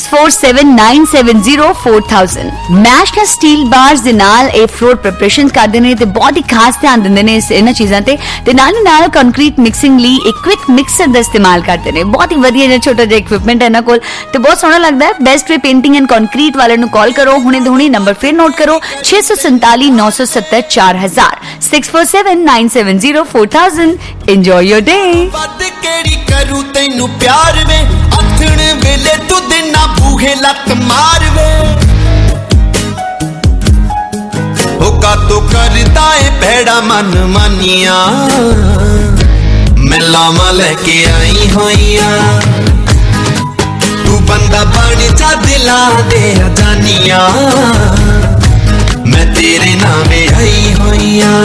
6479704000। नेशनल स्टील बार्स दे नाल ए फ्लोर प्रिपरेशन करदे ने ते बहुत ही खास ध्यान दिंदे ने इन्हां चीज़ां ते नाल कंक्रीट मिक्सिंग ली एक क्विक मिक्सर का इस्तेमाल करते हैं। बहुत ही वधिया छोटा जिहा इक्विपमेंट है इन्हां कोल ते बहुत सोहना लगता है। Best way painting and concrete वाले नूं कॉल करो हुणे धुणी। नंबर फिर नोट करो 647 970 4000 6479704000। Enjoy your day. वध केड़ी करू तैनू प्यार वे, अथण वेले तू दिना बूहे लत मार वे, होका तो करदा है भैड़ा मन मानिया, मैं लामा लेके आई होइया तू बंदा बन जा दिला दे जानिया मैं तेरे नामे आई होइया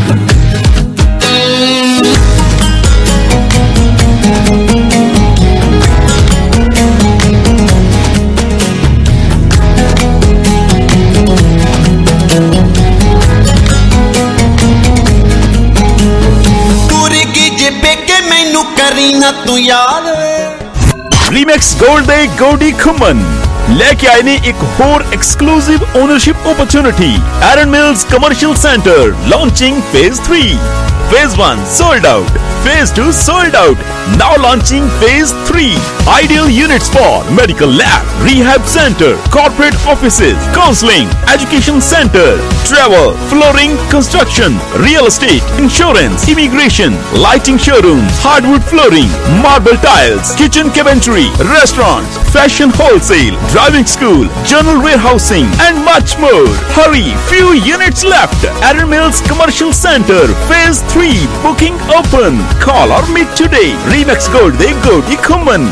करीना तू याद रीमैक्स गोल्ड दे गोडी खुमन लेके आए ने एक होर exclusive ownership opportunity Erin Mills commercial centre launching phase 3 phase 1 sold out phase 2 sold out now launching phase 3 ideal units for medical lab rehab center corporate offices counseling education center travel flooring construction real estate insurance immigration lighting showrooms hardwood flooring marble tiles kitchen cabinetry restaurants fashion wholesale driving school general warehousing and much more hurry few units left Aaron Mills Commercial Center phase 3 booking open call or meet today Remax Gold they go Ikuman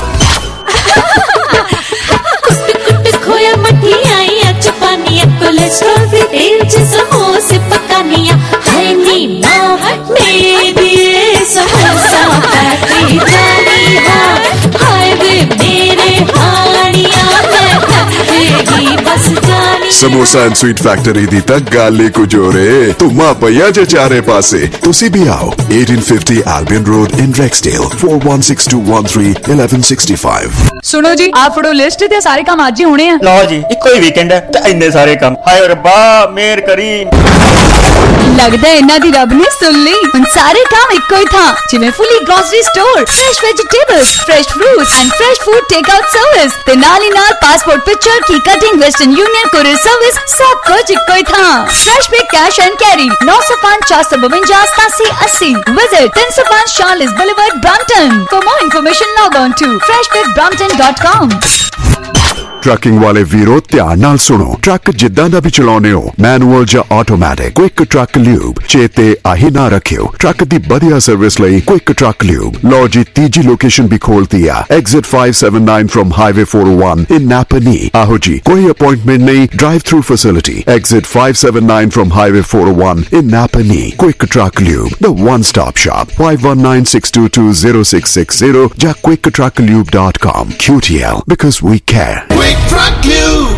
खोया मठियाइयां चपानियां cholesterol free तेल च समोसे पकानियां हाय नी मां मेरी samosa patty जानी हाय वे मेरे हानियां मैं थकेगी बस जानी समोसा एंड स्वीट फैक्टरी दी तक गाले को जोरे तुमा पया जे चारे पासे तुसी भी आओ 1850 Albion Road in Rexdale 416213 1165 सुनो जी आप फड़ो लिस्ट ते सारे काम आज ही होने हैं लो जी इको ही वीकेंड है ते इन्ने सारे काम हाय रब्बा मेहर करी लगदा है इन्ना दी रब ने सुन ली उन सारे काम इको ही था जिवें fully grocery store fresh vegetables fresh fruits and fresh food take out service ते नाल ही नाल पासपोर्ट पिक्चर की cutting Western Union courier service सब कुछ इको ही था fresh pay cash and carry 905 452 8780 visit 305 Charles Boulevard Brampton for more information log on to freshbitbrampton.com trucking वाले वीरो ध्यान नाल सुनो ट्रक जिद्दां दा भी चलाउने हो मैनुअल ਜਾਂ ਆਟੋਮੈਟਿਕ क्विक ट्रक ल्यूब चेते आही ना रखियो ट्रक दी बढ़िया सर्विस ਲਈ क्विक ट्रक ल्यूब लो जी तीजी लोकेशन भी खोलती है exit 579 from highway 401 in Napanee आहो जी कोई अपॉइंटमेंट नहीं drive through facility exit 579 from highway 401 in Napanee Quick truck Lube the one stop shop 5196220660 ਜਾਂ quicktrucklube.com QTL because we care Quick Truck Lube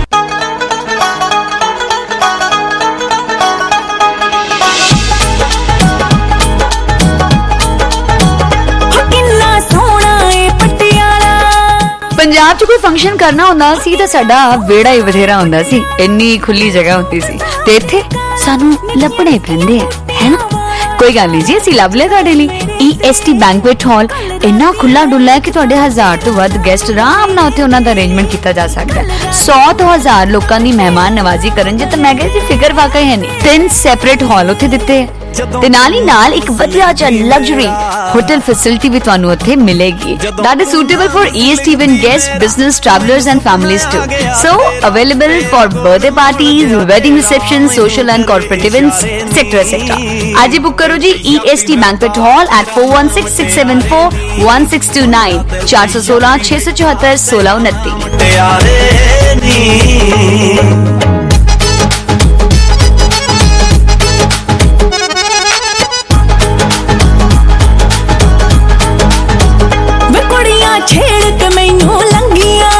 Punjab 'ਚ ਕੋਈ ਫੰਕਸ਼ਨ ਕਰਨਾ ਹੁੰਦਾ ਸੀ ਤਾਂ ਸਾਡਾ ਵਿਹੜਾ ਹੀ ਬਥੇਰਾ ਹੁੰਦਾ ਸੀ ਇੰਨੀ ਖੁੱਲੀ ਜਗ੍ਹਾ ਹੁੰਦੀ ਸੀ ਤੇ ਇੱਥੇ ਸਾਨੂੰ ਲੱਭਣੇ ਪੈਂਦੇ ਹੈ ਨਾ ਕੋਈ ਗੱਲ ਨਹੀਂ ਜੀ ਅਸੀਂ ਲੱਭ ਲਿਆ ਤੁਹਾਡੇ ਲਈ EST ਬੈਂਕੁਏਟ ਹਾਲ ਇੰਨਾ ਖੁੱਲਾ ਡੁੱਲਾ ਹੈ ਕਿ ਤੁਹਾਡੇ 1000 ਤੋਂ ਵੱਧ ਗੈਸਟ ਆਰਾਮ ਨਾਲ ਉੱਥੇ ਉਹਨਾਂ ਦਾ ਅਰੇਂਜਮੈਂਟ ਕੀਤਾ ਜਾ ਸਕਦਾ ਹੈ 100 ਤੋਂ 1000 ਲੋਕਾਂ ਦੀ ਮਹਿਮਾਨ ਨਵਾਜ਼ੀ ਕਰਨ ਜੇ ਤਾਂ ਮੈਂ ਕਹਿੰਦੀ ਫਿਕਰ ਵਾਕਈ ਹੈ ਨਹੀਂ 3 ਸੈਪਰੇਟ ਹਾਲ ਉੱਥੇ ਦਿੱਤੇ ਤੇ ਨਾਲ ਹੀ ਨਾਲ ਇੱਕ ਵਧੀਆ ਜਿਹਾ ਲਗਜ਼ਰੀ ਹੋਟਲ ਫੈਸਿਲਿਟੀ ਵੀ ਤੁਹਾਨੂੰ ਉੱਥੇ ਮਿਲੇਗੀ that is suitable for EST event guests business travelers and families too so available for birthday parties wedding receptions social and corporate events etc आज ही बुक करो जी EST banquet hall at 4166741629 416 674 1629 छेड़ के मैनू लंगिया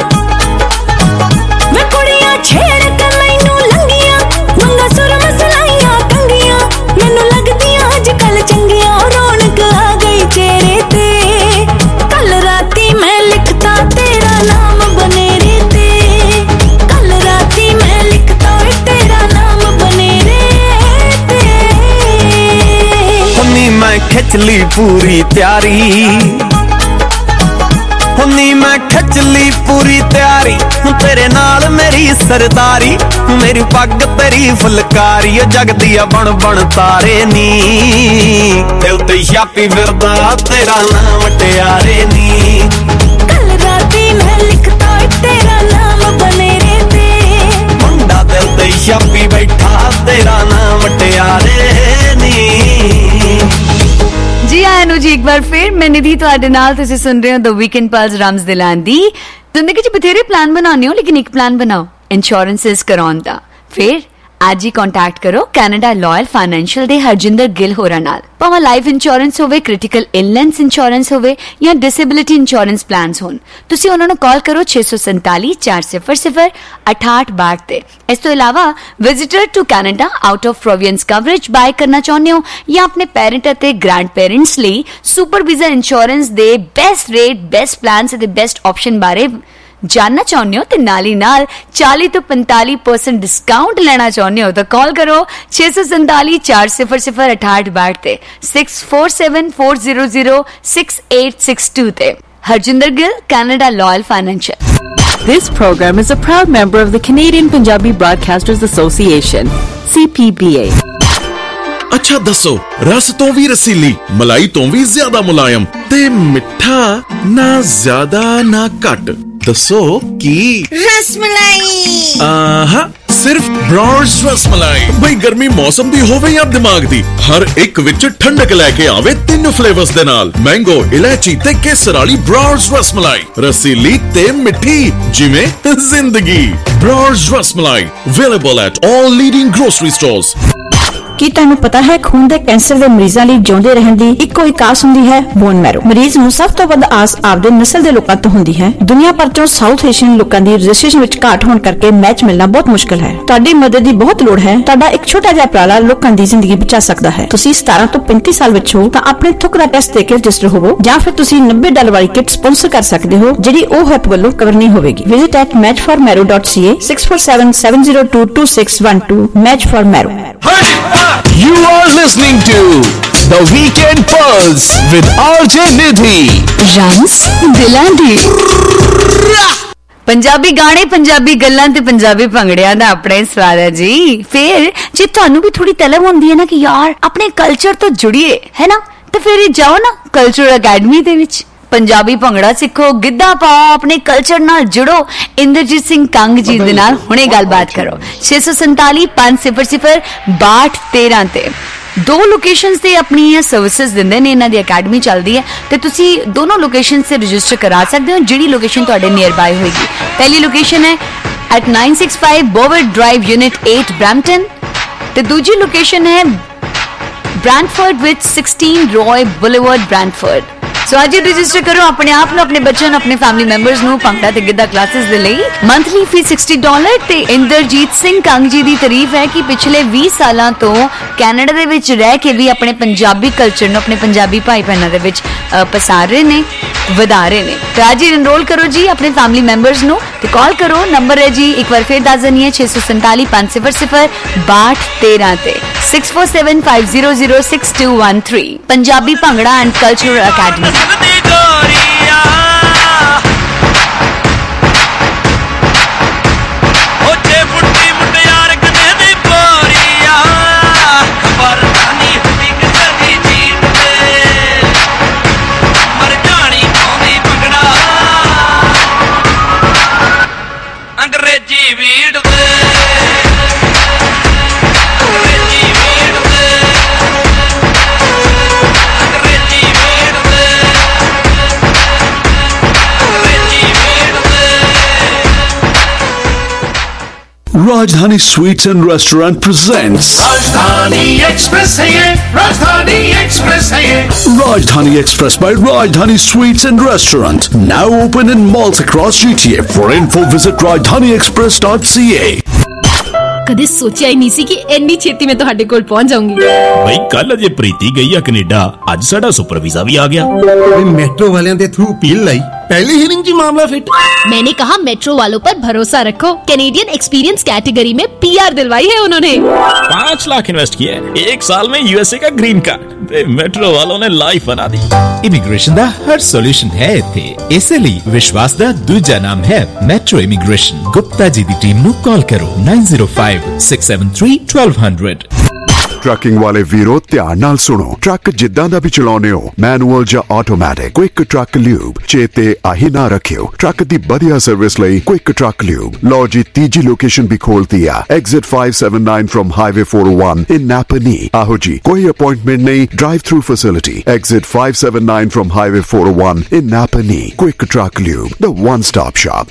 वे कुड़ियां छेड़ के मैनू लंगिया मंगा सुर मसलाइयां कंगिया मैनू लगदियां अजकल चंगिया रौनक आ गई चेहरे ते कल राती मैं लिखता तेरा नाम बनेरे ते कल राती मैं लिखता तेरा नाम बनेरे ते हनी मैं खिच ली पूरी तैयारी हुन्नी मैं खिच ली पूरी तैयारी तेरे नाल मेरी सरदारी मेरी पग तेरी फुलकारी जगदी बन बन तारे नी ते उत्ते छापी फिरदा तेरा नाम टियारे नी कल राती मैं लिखता तेरा नाम बनेरे ते मुंडा ते उत्ते छापी बैठा तेरा नाम टियारे नी जी आया नु जी एक मैं निधि ਤੁਹਾਡੇ ਨਾਲ ਤੁਸੀਂ ਸੁਣ ਰਹੇ ਹੋ ਦ ਵੀਕਐਂਡ ਪਲਸ ਰਮਜ਼ ਦਿਲਾਨ ਦੀ ਜ਼ਿੰਦਗੀ 'ਚ ਬਥੇਰੇ ਪਲਾਨ ਬਣਾਉਂਦੇ ਹੋ ਲੇਕਿਨ ਇੱਕ ਪਲਾਨ ਬਣਾਓ ਇੰਸ਼ੋਰੈਂਸਿਸ ਕਰਾਉਣ ਦਾ ਫਿਰ ਅੱਜ ਹੀ ਕੰਟੈਕਟ ਕਰੋ ਕੈਨੇਡਾ ਲਾਇਲ ਫਾਈਨੈਂਸ਼ੀਅਲ ਦੇ ਹਰਜਿੰਦਰ ਗਿੱਲ ਹੋਰਾਂ ਨਾਲ ਭਾਵੇਂ ਲਾਈਫ ਇੰਸ਼ੋਰੈਂਸ ਹੋਵੇ ਕ੍ਰਿਟੀਕਲ ਇਲਨੈਸ ਇੰਸ਼ੋਰੈਂਸ ਹੋਵੇ ਜਾਂ ਡਿਸੇਬਿਲਿਟੀ ਇੰਸ਼ੋਰੈਂਸ ਪਲਾਨਸ ਹੋਣ ਤੁਸੀਂ ਉਹਨਾਂ ਨੂੰ ਕਾਲ ਕਰੋ 647 400 6862 ਤੇ ਇਸ ਤੋਂ ਇਲਾਵਾ visitor to Canada out of province coverage buy ਕਰਨਾ ਚਾਹੁੰਦੇ ਹੋ ਜਾਂ ਆਪਣੇ ਪੈਰੈਂਟ ਅਤੇ ਗ੍ਰੈਂਡ ਪੈਰੈਂਟਸ ਲਈ ਸੁਪਰ ਵੀਜ਼ਾ ਇੰਸ਼ੋਰੈਂਸ ਦੇ ਬੈਸਟ ਰੇਟ ਬੈਸਟ ਪਲਾਨਸ ਅਤੇ ਬੈਸਟ ਆਪਸ਼ਨ ਬਾਰੇ जानना चाहते हो तो नाल ही नाल 40 to 45% डिस्काउंट लेना चाहते हो तो कॉल करो 647 400 6862 ते 647 400 6862 ते Harjinder Gill Canada Loyal Financial This program is a proud member of the Canadian Punjabi Broadcasters Association CPBA अच्छा दसो रस तो भी रसीली मलाई तो भी ज्यादा मुलायम ते मिठा ना ज्यादा ना घट दसो की रसमलाई सिर्फ ब्रॉड्स रसमलाई भाई गर्मी मौसम दी होवे या दिमाग दी हर एक विच ठंडक लेके आवे 3 फ्लेवर्स दे नाल मैंगो इलायची ते केसर वाली ब्रॉड्स रसमलाई रसीली ते मिठी जिवें जिंदगी Brar's rasmalai available at all leading grocery stores ਕੀ ਤੁਹਾਨੂੰ ਪਤਾ ਹੈ ਖੂਨ ਦੇ ਕੈਂਸਰ ਦੇ ਮਰੀਜ਼ਾਂ ਲਈ ਜਿਉਂਦੇ ਰਹਿਣ ਦੀ ਇੱਕੋ ਇੱਕ ਆਸ ਹੁੰਦੀ ਹੈ ਬੋਨ ਮੈਰੋ ਮਰੀਜ਼ ਨੂੰ ਸਭ ਤੋਂ ਵੱਧ ਆਸ ਆਪਦੇ ਨਸਲ ਦੇ ਲੋਕਾਂ ਤੋਂ ਹੁੰਦੀ ਹੈ ਦੁਨੀਆ ਭਰ ਤੋਂ ਸਾਊਥ ਏਸ਼ੀਅਨ ਲੋਕਾਂ ਦੀ ਰਜਿਸਟ੍ਰੇਸ਼ਨ ਵਿੱਚ ਘਾਟ ਹੋਣ ਕਰਕੇ ਮੈਚ ਮਿਲਣਾ ਬਹੁਤ ਮੁਸ਼ਕਲ ਹੈ ਤੁਹਾਡੀ ਮਦਦ ਦੀ ਬਹੁਤ ਲੋੜ ਹੈ ਤੁਹਾਡਾ ਇੱਕ ਛੋਟਾ ਜਿਹਾ ਉਪਰਾਲਾ ਲੋਕਾਂ ਦੀ ਜ਼ਿੰਦਗੀ ਬਚਾ ਸਕਦਾ ਹੈ ਤੁਸੀਂ 17 ਤੋਂ 35 ਸਾਲ ਵਿੱਚ ਹੋ ਤਾਂ ਆਪਣੇ ਥੁੱਕ ਦਾ ਟੈਸਟ ਦੇ ਕੇ ਰਜਿਸਟਰ ਹੋਵੋ ਜਾਂ ਫਿਰ ਤੁਸੀਂ $90 ਵਾਲੀ ਕਿਟ ਸਪਾਂਸਰ ਕਰ ਸਕਦੇ ਹੋ ਜਿਹੜੀ ਉਹ ਹੈਪ ਵੱਲੋਂ ਕਵਰ ਨਹੀਂ ਹੋਵੇਗੀ visit at matchformero.ca 6477022612 match for Mero You are listening to The Weekend Pulse with RJ Nidhi. रम्स दिलांदी ਪੰਜਾਬੀ ਗਾਣੇ ਪੰਜਾਬੀ ਗੱਲਾਂ ਤੇ ਪੰਜਾਬੀ ਭੰਗੜਿਆਂ ਦਾ ਆਪਣਾ ਹੀ ਸਵਾਦ ਹੈ ਜੀ ਫਿਰ ਜੇ ਤੁਹਾਨੂੰ ਵੀ ਥੋੜੀ ਤਲਬ ਹੁੰਦੀ ਹੈ ਨਾ ਕਿ ਯਾਰ ਆਪਣੇ ਕਲਚਰ ਤੋਂ ਜੁੜੀਏ ਹੈ ਨਾ ਤੇ ਫਿਰ ਜਾਓ ਨਾ ਕਲਚਰ ਅਕੈਡਮੀ ਦੇ ਵਿੱਚ ਪੰਜਾਬੀ ਭੰਗੜਾ ਸਿੱਖੋ ਗਿੱਧਾ ਪਾਓ ਆਪਣੇ ਕਲਚਰ ਨਾਲ ਜੁੜੋ ਇੰਦਰਜੀਤ ਸਿੰਘ ਕੰਗ ਜੀ ਦੇ ਨਾਲ ਹੁਣੇ ਗੱਲਬਾਤ ਕਰੋ 647 500 6213 ਤੇ ਦੋ ਲੋਕੇਸ਼ਨਸ ਤੇ ਆਪਣੀਆਂ ਸਰਵਿਸਿਜ਼ ਦਿੰਦੇ ਨੇ ਇਹਨਾਂ ਦੀ ਅਕੈਡਮੀ ਚੱਲਦੀ ਹੈ ਤੇ ਤੁਸੀਂ ਦੋਨੋਂ ਲੋਕੇਸ਼ਨਸ ਤੇ ਰਜਿਸਟਰ ਕਰਾ ਸਕਦੇ ਹੋ ਜਿਹੜੀ ਲੋਕੇਸ਼ਨ ਤੁਹਾਡੇ ਨੀਅਰ ਬਾਈ ਹੋਏਗੀ ਪਹਿਲੀ ਲੋਕੇਸ਼ਨ ਹੈ at 965 Bovaird drive unit 8 Brampton ਤੇ ਦੂਜੀ ਲੋਕੇਸ਼ਨ ਹੈ ਬ੍ਰੈਂਟਫੋਰਡ ਵਿੱਚ 16 ਰॉय ਬੁਲੇਵਰਡ ਬ੍ਰੈਂਟਫੋਰਡ ਸੋ ਅੱਜ ਰਜਿਸਟਰ ਕਰੋ ਆਪਣੇ ਆਪ ਨੂੰ ਆਪਣੇ ਬੱਚਿਆਂ ਨੂੰ ਆਪਣੇ ਫੈਮਿਲੀ ਮੈਂਬਰਸ ਨੂੰ ਭੰਗੜਾ ਤੇ ਗਿੱਧਾ ਕਲਾਸਿਸ ਦੇ ਲਈ ਮੰਥਲੀ ਫੀਸ $60 ਤੇ ਇੰਦਰਜੀਤ ਸਿੰਘ ਕੰਗ ਜੀ ਦੀ ਤਾਰੀਫ ਹੈ ਕਿ ਪਿਛਲੇ 20 ਸਾਲਾਂ ਤੋਂ ਕੈਨੇਡਾ ਦੇ ਵਿੱਚ ਰਹਿ ਕੇ ਵੀ ਆਪਣੇ ਪੰਜਾਬੀ ਕਲਚਰ ਨੂੰ ਆਪਣੇ ਪੰਜਾਬੀ ਭਾਈ ਭੈਣਾਂ ਦੇ ਵਿੱਚ ਪਸਾਰ ਰਹੇ ਨੇ ਵਧਾ ਰਹੇ ਨੇ ਤੇ ਅੱਜ ਇਨਰੋਲ ਕਰੋ ਜੀ ਆਪਣੇ ਫੈਮਿਲੀ ਮੈਂਬਰਸ ਨੂੰ ਤੇ ਕਾਲ ਕਰੋ ਨੰਬਰ ਹੈ ਜੀ ਇੱਕ ਵਾਰ ਫਿਰ ਦੱਸ ਦਨੀਏ 647 500 6213 ਤੇ 6475006213 Punjabi bhangra and cultural academy Rajdhani sweets and restaurant presents Rajdhani express है ये राजधानी एक्सप्रेस है ये Rajdhani Express by Rajdhani Sweets and Restaurant, now open in malls across GTA. For info, visit rajdhaniexpress.ca. ਕਦੇ ਸੋਚਿਆ ਹੀ ਨਹੀਂ ਸੀ ਕਿ ਇੰਨੀ ਛੇਤੀ ਮੈਂ ਤੁਹਾਡੇ ਕੋਲ ਪਹੁੰਚ ਜਾਊਂਗੀ ਬਈ ਕੱਲ ਅਜੇ ਪ੍ਰੀਤੀ ਗਈ ਆ ਕੈਨੇਡਾ ਅੱਜ ਸਾਡਾ ਸੁਪਰ ਵੀਜ਼ਾ ਵੀ ਆ ਗਿਆ मेट्रो वाले के थ्रू अपील लाई पहली हियरिंग जी मामला फिट मैंने कहा मेट्रो वालों पर भरोसा रखो कैनेडियन एक्सपीरियंस कैटेगरी में पीआर दिलवाई है उन्होंने 5 लाख इन्वेस्ट किए 1 साल में यूएसए का ग्रीन कार्ड मेट्रो वालों ने लाइफ बना दी इमिग्रेशन दा हर सॉल्यूशन है इत्थे इसलिए विश्वास दा दूजा नाम है मेट्रो इमिग्रेशन गुप्ता जी दी टीम नु कॉल करो 905 673 1200 ट्रकिंग वाले वीरो ध्यान नाल सुनो। ट्रक जिद्दां दा भी चलाउने हो, मैनुअल या ऑटोमैटिक, क्विक ट्रक ल्यूब चेते आही ना रखियो। ट्रक दी बढ़िया सर्विस लई क्विक ट्रक ल्यूब। लो जी तीजी लोकेशन भी खोलती है, exit 579 from highway 401 in Napanee. आहो जी, कोई अपॉइंटमेंट नहीं, drive through facility, exit 579 from highway 401 in Napanee. Quick Truck Lube, the one-stop shop.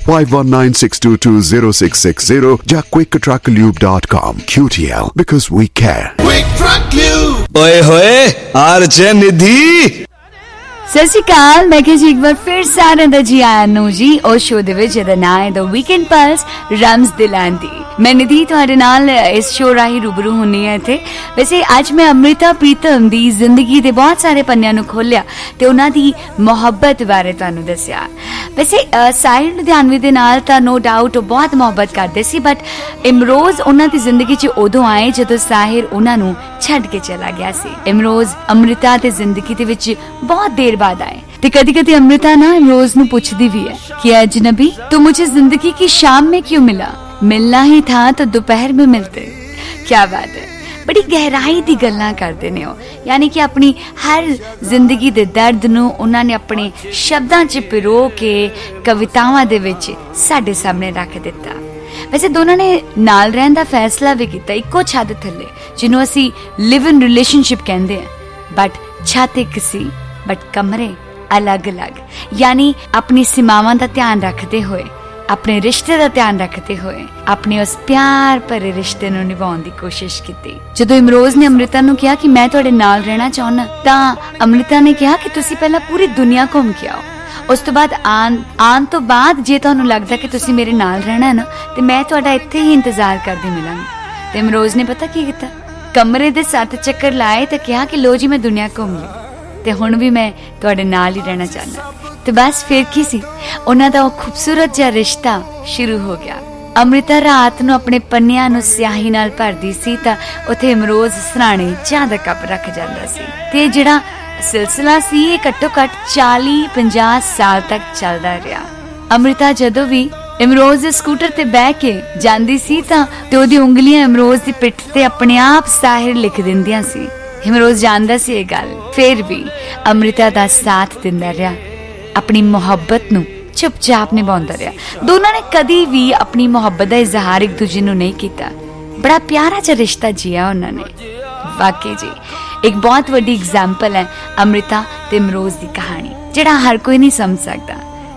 5196220660 या quicktrucklube.com. QTL, because we care. Quick Truck Lube. ओए होए आरजे निधि ਸਤਿ ਸ਼੍ਰੀ ਅਕਾਲ। ਮੈਂ ਕਿਹਾ ਜੀ ਇੱਕ ਵਾਰ ਫਿਰ ਸਾਰਿਆਂ ਦਾ ਜੀ ਆਇਆਂ ਨੂੰ ਜੀ ਉਹ ਸ਼ੋਅ ਦੇ ਵਿੱਚ ਜਿਹਦਾ ਨਾਂ ਹੈ ਦ ਵੀਕਐਂਡ ਪਲਸ ਰਮਜ਼ ਦਿਲਾਂ ਦੀ। ਮੈਂ ਨਿਧੀ ਤੁਹਾਡੇ ਨਾਲ ਇਸ ਸ਼ੋਅ ਰਾਹੀਂ ਰੂਬਰੂ ਹੁੰਨੀ ਹੈ ਇੱਥੇ। ਵੈਸੇ ਅੱਜ ਮੈਂ ਅੰਮ੍ਰਿਤਾ ਪ੍ਰੀਤਮ ਦੀ ਜ਼ਿੰਦਗੀ ਦੇ ਬਹੁਤ ਸਾਰੇ ਪੰਨਿਆਂ ਨੂੰ ਖੋਲਿਆ ਤੇ ਉਹਨਾਂ ਦੀ ਮੁਹੱਬਤ ਬਾਰੇ ਤੁਹਾਨੂੰ ਦੱਸਿਆ। ਵੈਸੇ ਸਾਹਿਲ ਲੁਧਿਆਣਵੀ ਦੇ ਨਾਲ ਤਾਂ ਨੋ ਡਾਊਟ ਉਹ ਬਹੁਤ ਮੁਹੱਬਤ ਕਰਦੇ ਸੀ, ਬਟ ਇਮਰੋਜ਼ ਉਹਨਾਂ ਦੀ ਜ਼ਿੰਦਗੀ 'ਚ ਉਦੋਂ ਆਏ ਜਦੋਂ ਸਾਹਿਲ ਉਹਨਾਂ ਨੂੰ ਛੱਡ ਕੇ ਚਲਾ ਗਿਆ ਸੀ। ਇਮਰੋਜ਼ ਅੰਮ੍ਰਿਤਾ ਦੀ ਜ਼ਿੰਦਗੀ ਦੇ ਵਿੱਚ ਬਹੁਤ ਦੇਰ बाद आए। तो कभी कभी अमृता ना रोज नू पूछती भी है कि अजनबी तू मुझे जिंदगी की शाम में क्यों मिला, मिलना ही था तो दोपहर में मिलते। क्या बात है, बड़ी गहराई दी गल्लां करते ने हो, यानी कि अपनी हर जिंदगी दे दर्द नू उन्हां ने अपने शब्दां च पिरो के कवितावां दे विच साडे सामने रख दिता। वैसे दोनों ने नाल रहन दा फैसला भी कीता इक्को छत थल्ले, जिन्हों असी लिव इन रिलेशनशिप कहंदे हैं, बट छत एक सी बट कमरे अलग अलग। यानी अपनी सीमावां दा ध्यान रखते हुए, अपने रिश्ते दा ध्यान रखते हुए अपने उस प्यार भरे रिश्ते नूं निभाउण दी कोशिश कीती। जदों इमरोज ने अमृता नूं कहा कि मैं तुहाडे नाल रहना चाहुंदा, तां अमृता ने कहा कि तुसीं पहलां पूरी दुनिया घूम के आओ, उस तो बाद आन तो बाद जे तुहानूं लगदा कि तुसीं मेरे नाल रहना है ना ते मैं तुहाडा इत्थे ही इंतजार करदी मिलांगी। ते इमरोज ने पता की कीता, कमरे दे 7 चक्कर लाए ते कहा कि लो जी मैं दुनिया घूम लई ते हुण भी मैं तुहाडे नाल ही रहना चाहना। तो बस फिर की सी, उन्हां दा खूबसूरत जिहा रिश्ता शुरू हो गया। अमृता रात नूं अपने पन्नियां नूं स्याही नाल भरदी सी तां उत्थे इमरोज सराणे चाह दा कप रख जांदा सी ते जिहड़ा सिलसिला सी इह घट्टो घट 40-50 साल तक चलदा रहा। अमृता जदों भी इमरोज दे स्कूटर ते बैठ के जांदी सी तां ते ओहदी उंगलियां इमरोज दी पिठ ते अपने आप साहिर लिख दिंदियां सी। इमरोज जानदा सी ये गल, फिर भी अमृता दा साथ दिंदा रहा, अपनी मुहब्बत नूं चुपचाप निभाउंदा रहा। दोनों ने कदी भी अपनी मुहब्बत दा इजहार एक दूजे नूं नहीं कीता। बड़ा प्यारा जिहा रिश्ता जिया उन्होंने। वाकई जी एक बहुत वड्डी एग्जाम्पल है अमृता ते इमरोज दी कहानी, जिहड़ा हर कोई नहीं समझ सकता।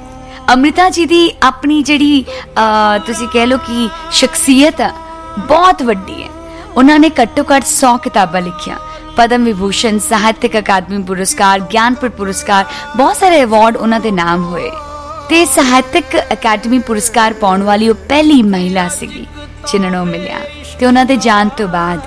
अमृता जी दी अपनी जिहड़ी तुसीं कह लो कि शख्सियत बहुत वड्डी है। उन्होंने घट्टो घट 100 किताबां लिखियां, पद्म विभूषण, साहित्यिक अकादमी पुरस्कार, ज्ञानपीठ पुरस्कार, बहुत सारे अवार्ड उन्हां दे नाम होए। ते साहित्यिक अकादमी पुरस्कार पाउण वाली वो पहली महिला सीगी जिन्हां नूं मिलिया। ते उन्हां दे जाण तो बाद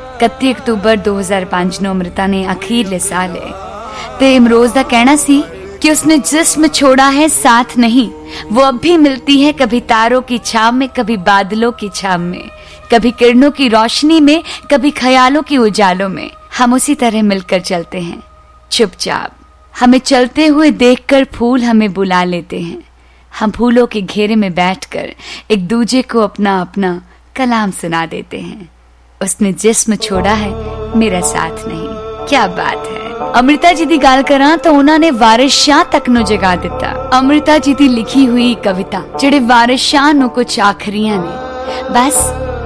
31 अक्तूबर 2005 नूं अमृता ने अखीरले साह लए। ते इमरोज दा कहना सी कि उसने जिस्म छोड़ा है साथ नहीं, वो अब भी मिलती है कभी तारों की छाव में, कभी बादलों की छाव में, कभी किरणों की रोशनी में, कभी ख्यालों की उजालों में। हम उसी तरह मिलकर चलते हैं चुपचाप, हमें चलते हुए देखकर फूल हमें बुला लेते हैं, हम फूलों के घेरे में बैठकर एक दूजे को अपना अपना कलाम सुना देते हैं। उसने जिस्म छोड़ा है मेरा साथ नहीं। क्या बात है। अमृता जी दी गल करां तो उन्होंने वारिस शाह तक नूं जगा दिता। अमृता जी दी लिखी हुई कविता जिहड़े वारिस शाह नूं कुछ आखरियां ने, बस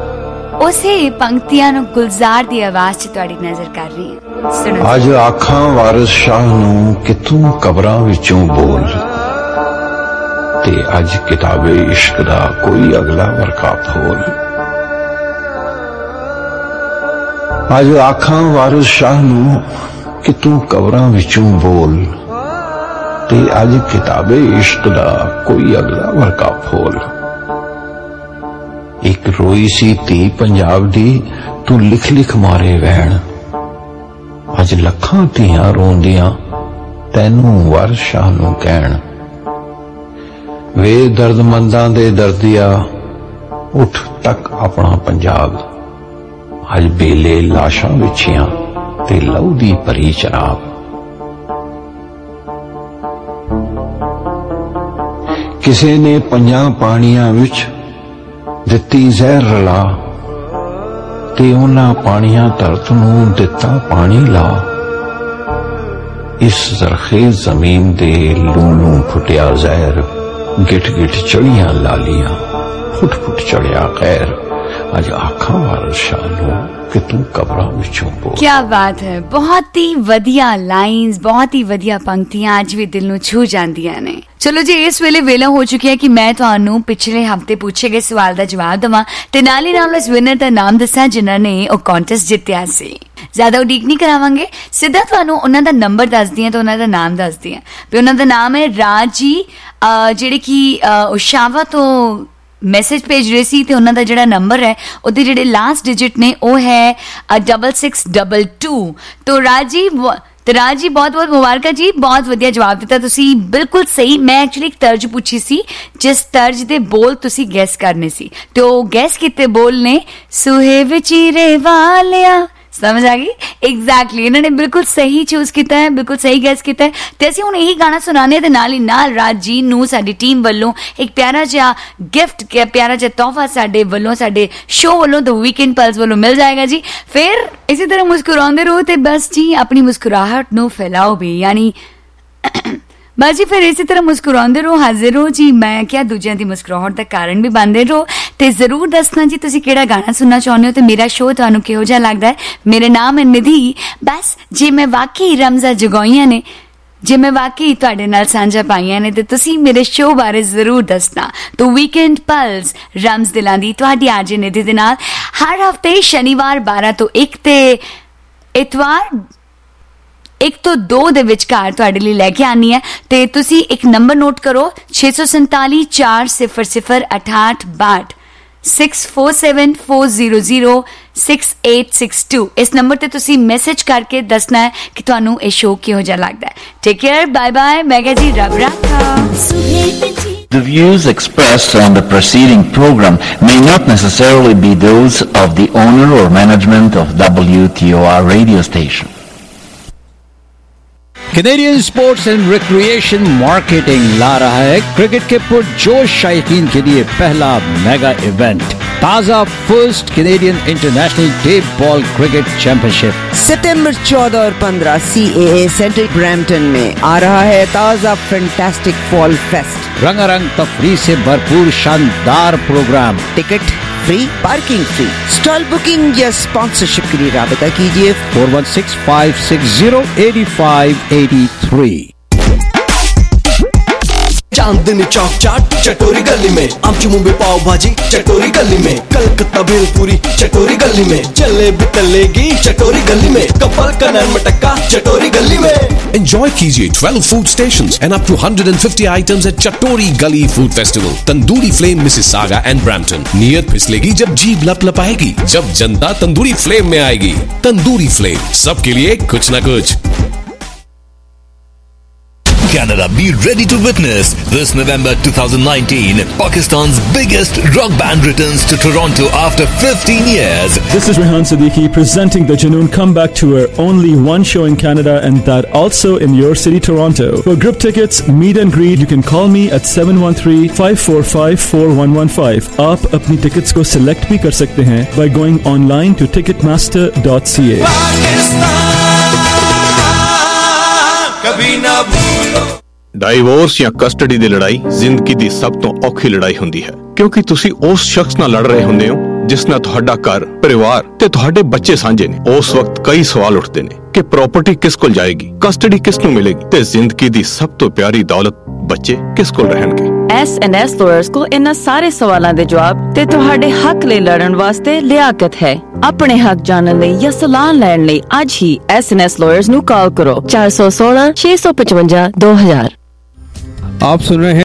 उसे पंक्तियां नूं गुलजार दी आवाज च तुहाडी नजर कर रही है। सुनो। अज आखां वारिस शाह नूं कि तू कबरां विचों बोल, ते अज किताबे इश्क दा कोई अगला वरका खोल। अज आखां वारिस शाह नूं कि तू कबरां विचों बोल, ते अज किताबे इश्क दा कोई अगला वरका खोल। एक रोई सी धी पंजाब दी तू लिख लिख मारे वैण, अज लखां धीआं रोंदियां तैनू वारिस शाह नूं कहण। वे दर्दमंदां दे दर्दिया उठ तक अपना पंजाब, अज बेले लाशां विछियां ते लहू दी भरी शराब। किसे ने पंजां पानियां विच दित्ती जहर रला, ਤੇ ਉਹਨਾਂ ਪਾਣੀਆਂ ਧਰਤ ਨੂੰ ਦਿੱਤਾ ਪਾਣੀ ਲਾ। इस जरखेज जमीन दे लूलू फुटिया जहर, गिठ गिठ चढ़िया लालियां, फुट फुट चढ़िया खैर। अज आखा वारस शाह नूं कि तू कबरां विचों बोल। क्या बात है, बहुत ही वधिया लाइन्स, बहुत ही वधिया पंक्तियां अज भी दिल नूं छू जांदियां ने। चलो जी, इस वेले वेला हो चुकी है कि मैं तुहानू पिछले हफ्ते पूछे गए सवाल का जवाब देवां ते नाल ही नाल उस विनर का नाम दस्सां जिन्हां ने वो कॉन्टेस्ट जित्तिया सी। ज्यादा उडीक नहीं करावांगे, सीधा तुहानू उन्हां दा नंबर दस दियां ते उन्हां दा नाम दस दियां। ते उन्हां दा नाम है राजी, जिहड़े कि उशावा तो मैसेज भेज रहे सी ते उन्हां दा जिहड़ा नंबर है उहदे जिहड़े लास्ट डिजिट ने वो है 6622। तो राजी बहुत बहुत मुबारक जी, बहुत वधिया जवाब दिता तुसी, बिल्कुल सही। मैं एक्चुअली एक तर्ज पूछी सी जिस तर्ज दे बोल तुसी गैस करने सी, तो गैस किते बोल ने सुहे विचीरे वालिया, समझ आ गई? एग्जैक्टली, इन्होंने बिल्कुल सही चूज किया है, बिल्कुल सही गैस किया है। ते असीं हुण यही गाना सुनाने ते नाल ही नाल राजी नूं साडी टीम वल्लों एक प्यारा जिहा गिफ्ट, प्यारा जिहा तोहफा साडे वल्लों, साडे शो वल्लों, द वीकेंड पल्स वल्लों मिल जाएगा जी। फिर इसी तरह मुस्कुराते रहो ते बस जी अपनी मुस्कुराहट नूं फैलाओ भी, यानी बस जी फिर इसी तरह मुस्कुराते रहो, हाजिर रहो जी। मैं क्या दूजियां दी मुस्कुराहट दा कारण भी बनदे रहो। ते जरूर दसना जी तुसी केड़ा गाना सुनना चाहुंदे हो ते मेरा शो तुहानू किहो जिहा लगदा है। मेरा नाम है निधि। बस जे मैं वाकई रमज़ा जगाईयां ने, जे मैं वाकई तुहाडे नाल सांझा पाईयां ने, ते तुसी मेरे शो बारे जरूर दसना। तो वीकेंड पल्स रमज़ दिलां दी तुहाडी आरजे निधि दे नाल हर हफ्ते शनिवार 12 तो 1 ते इतवार 1 तो 2 दे विचकार तुहाडे लई लैके आनी है। ते तुसी एक नंबर नोट करो 647 400 6862 647400 6862। इस नंबर ते तुसी मैसेज करके दसना है कि तुहानू ये शो किहो जिहा लगदा है। Take care, bye bye. मैं कह जी रब रखा। The views expressed on the preceding program may not necessarily be those of the owner or management of WTOR radio station. Canadian sports and recreation marketing ला रहा है क्रिकेट के पुरजोश शायकीन के लिए पहला मेगा इवेंट, ताजा first Canadian international tape ball cricket championship. सितंबर 14 और 15 CAA सेंटर ब्रैम्पटन में आ रहा है ताजा फैंटास्टिक फॉल फेस्ट। रंगारंग तफरीह से भरपूर शानदार programme, ticket free, parking free. Stall booking या स्पॉन्सरशिप के लिए राबता कीजिए 4165608583। चांदनी चौक चाट चटोरी गली में, आमची मुंबई पाव भाजी चटोरी गली में, कलकत्ता भेलपूरी चटोरी गली में, जलेबी तलेगी चटोरी गली में, कपल का नान मटक्का चटोरी गली में। Enjoy कीजिए 12 food stations and up to 150 items at Chatori Gully Food Festival, tandoori flame Mississauga and Brampton. नीयत फिसलेगी जब जीभ लपलपाएगी, जब जनता तंदूरी फ्लेम में आएगी। तंदूरी फ्लेम, सबके लिए कुछ न कुछ। Canada, be ready to witness this November 2019. Pakistan's biggest rock band returns to Toronto after 15 years. This is Rehan Siddiqui presenting the Junoon Comeback Tour. Only one show in Canada and that also in your city, Toronto. For group tickets, meet and greet, you can call me at 713-545-4115. आप अपनी tickets को select भी कर सकते हैं by going online to ticketmaster.ca. कभी ना भूलो। ਡਾਈਵੋਰਸ ਜਾਂ ਕਸਟਡੀ ਦੀ ਲੜਾਈ ਜ਼ਿੰਦਗੀ ਦੀ ਸਭ ਤੋਂ ਔਖੀ ਲੜਾਈ ਹੁੰਦੀ ਹੈ, ਕਿਉਂਕਿ ਤੁਸੀਂ ਉਸ ਸ਼ਖਸ ਨਾਲ ਲੜ ਰਹੇ ਹੁੰਦੇ ਹੋ ਜਿਸ ਨਾਲ ਤੁਹਾਡਾ ਘਰ, ਪਰਿਵਾਰ ਤੇ ਤੁਹਾਡੇ ਬੱਚੇ ਸਾਂਝੇ ਨੇ। ਉਸ ਵਕਤ ਕਈ ਸਵਾਲ ਉੱਠਦੇ ਨੇ ਕਿ ਪ੍ਰਾਪਰਟੀ ਕਿਸ ਕੋਲ ਜਾਏਗੀ, ਕਸਟਡੀ ਕਿਸ ਨੂੰ ਮਿਲੇਗੀ ਤੇ ਜ਼ਿੰਦਗੀ ਦੀ ਸਭ ਤੋਂ ਪਿਆਰੀ ਦੌਲਤ ਬੱਚੇ ਕਿਸ ਕੋਲ ਰਹਿਣਗੇ। S&S Lawyers ਕੋਲ ਇਹਨਾਂ ਸਾਰੇ ਸਵਾਲਾਂ ਦੇ ਜਵਾਬ ਤੇ ਤੁਹਾਡੇ ਹੱਕ ਲਈ ਲੜਨ ਵਾਸਤੇ ਲਿਆਕਤ ਹੈ। ਆਪਣੇ ਹੱਕ ਜਾਣਨ ਲਈ ਜਾਂ ਸਲਾਹ ਲੈਣ ਲਈ ਅੱਜ ਹੀ S&S Lawyers ਨੂੰ ਕਾਲ ਕਰੋ 416 655 2000। आप सुन रहे हैं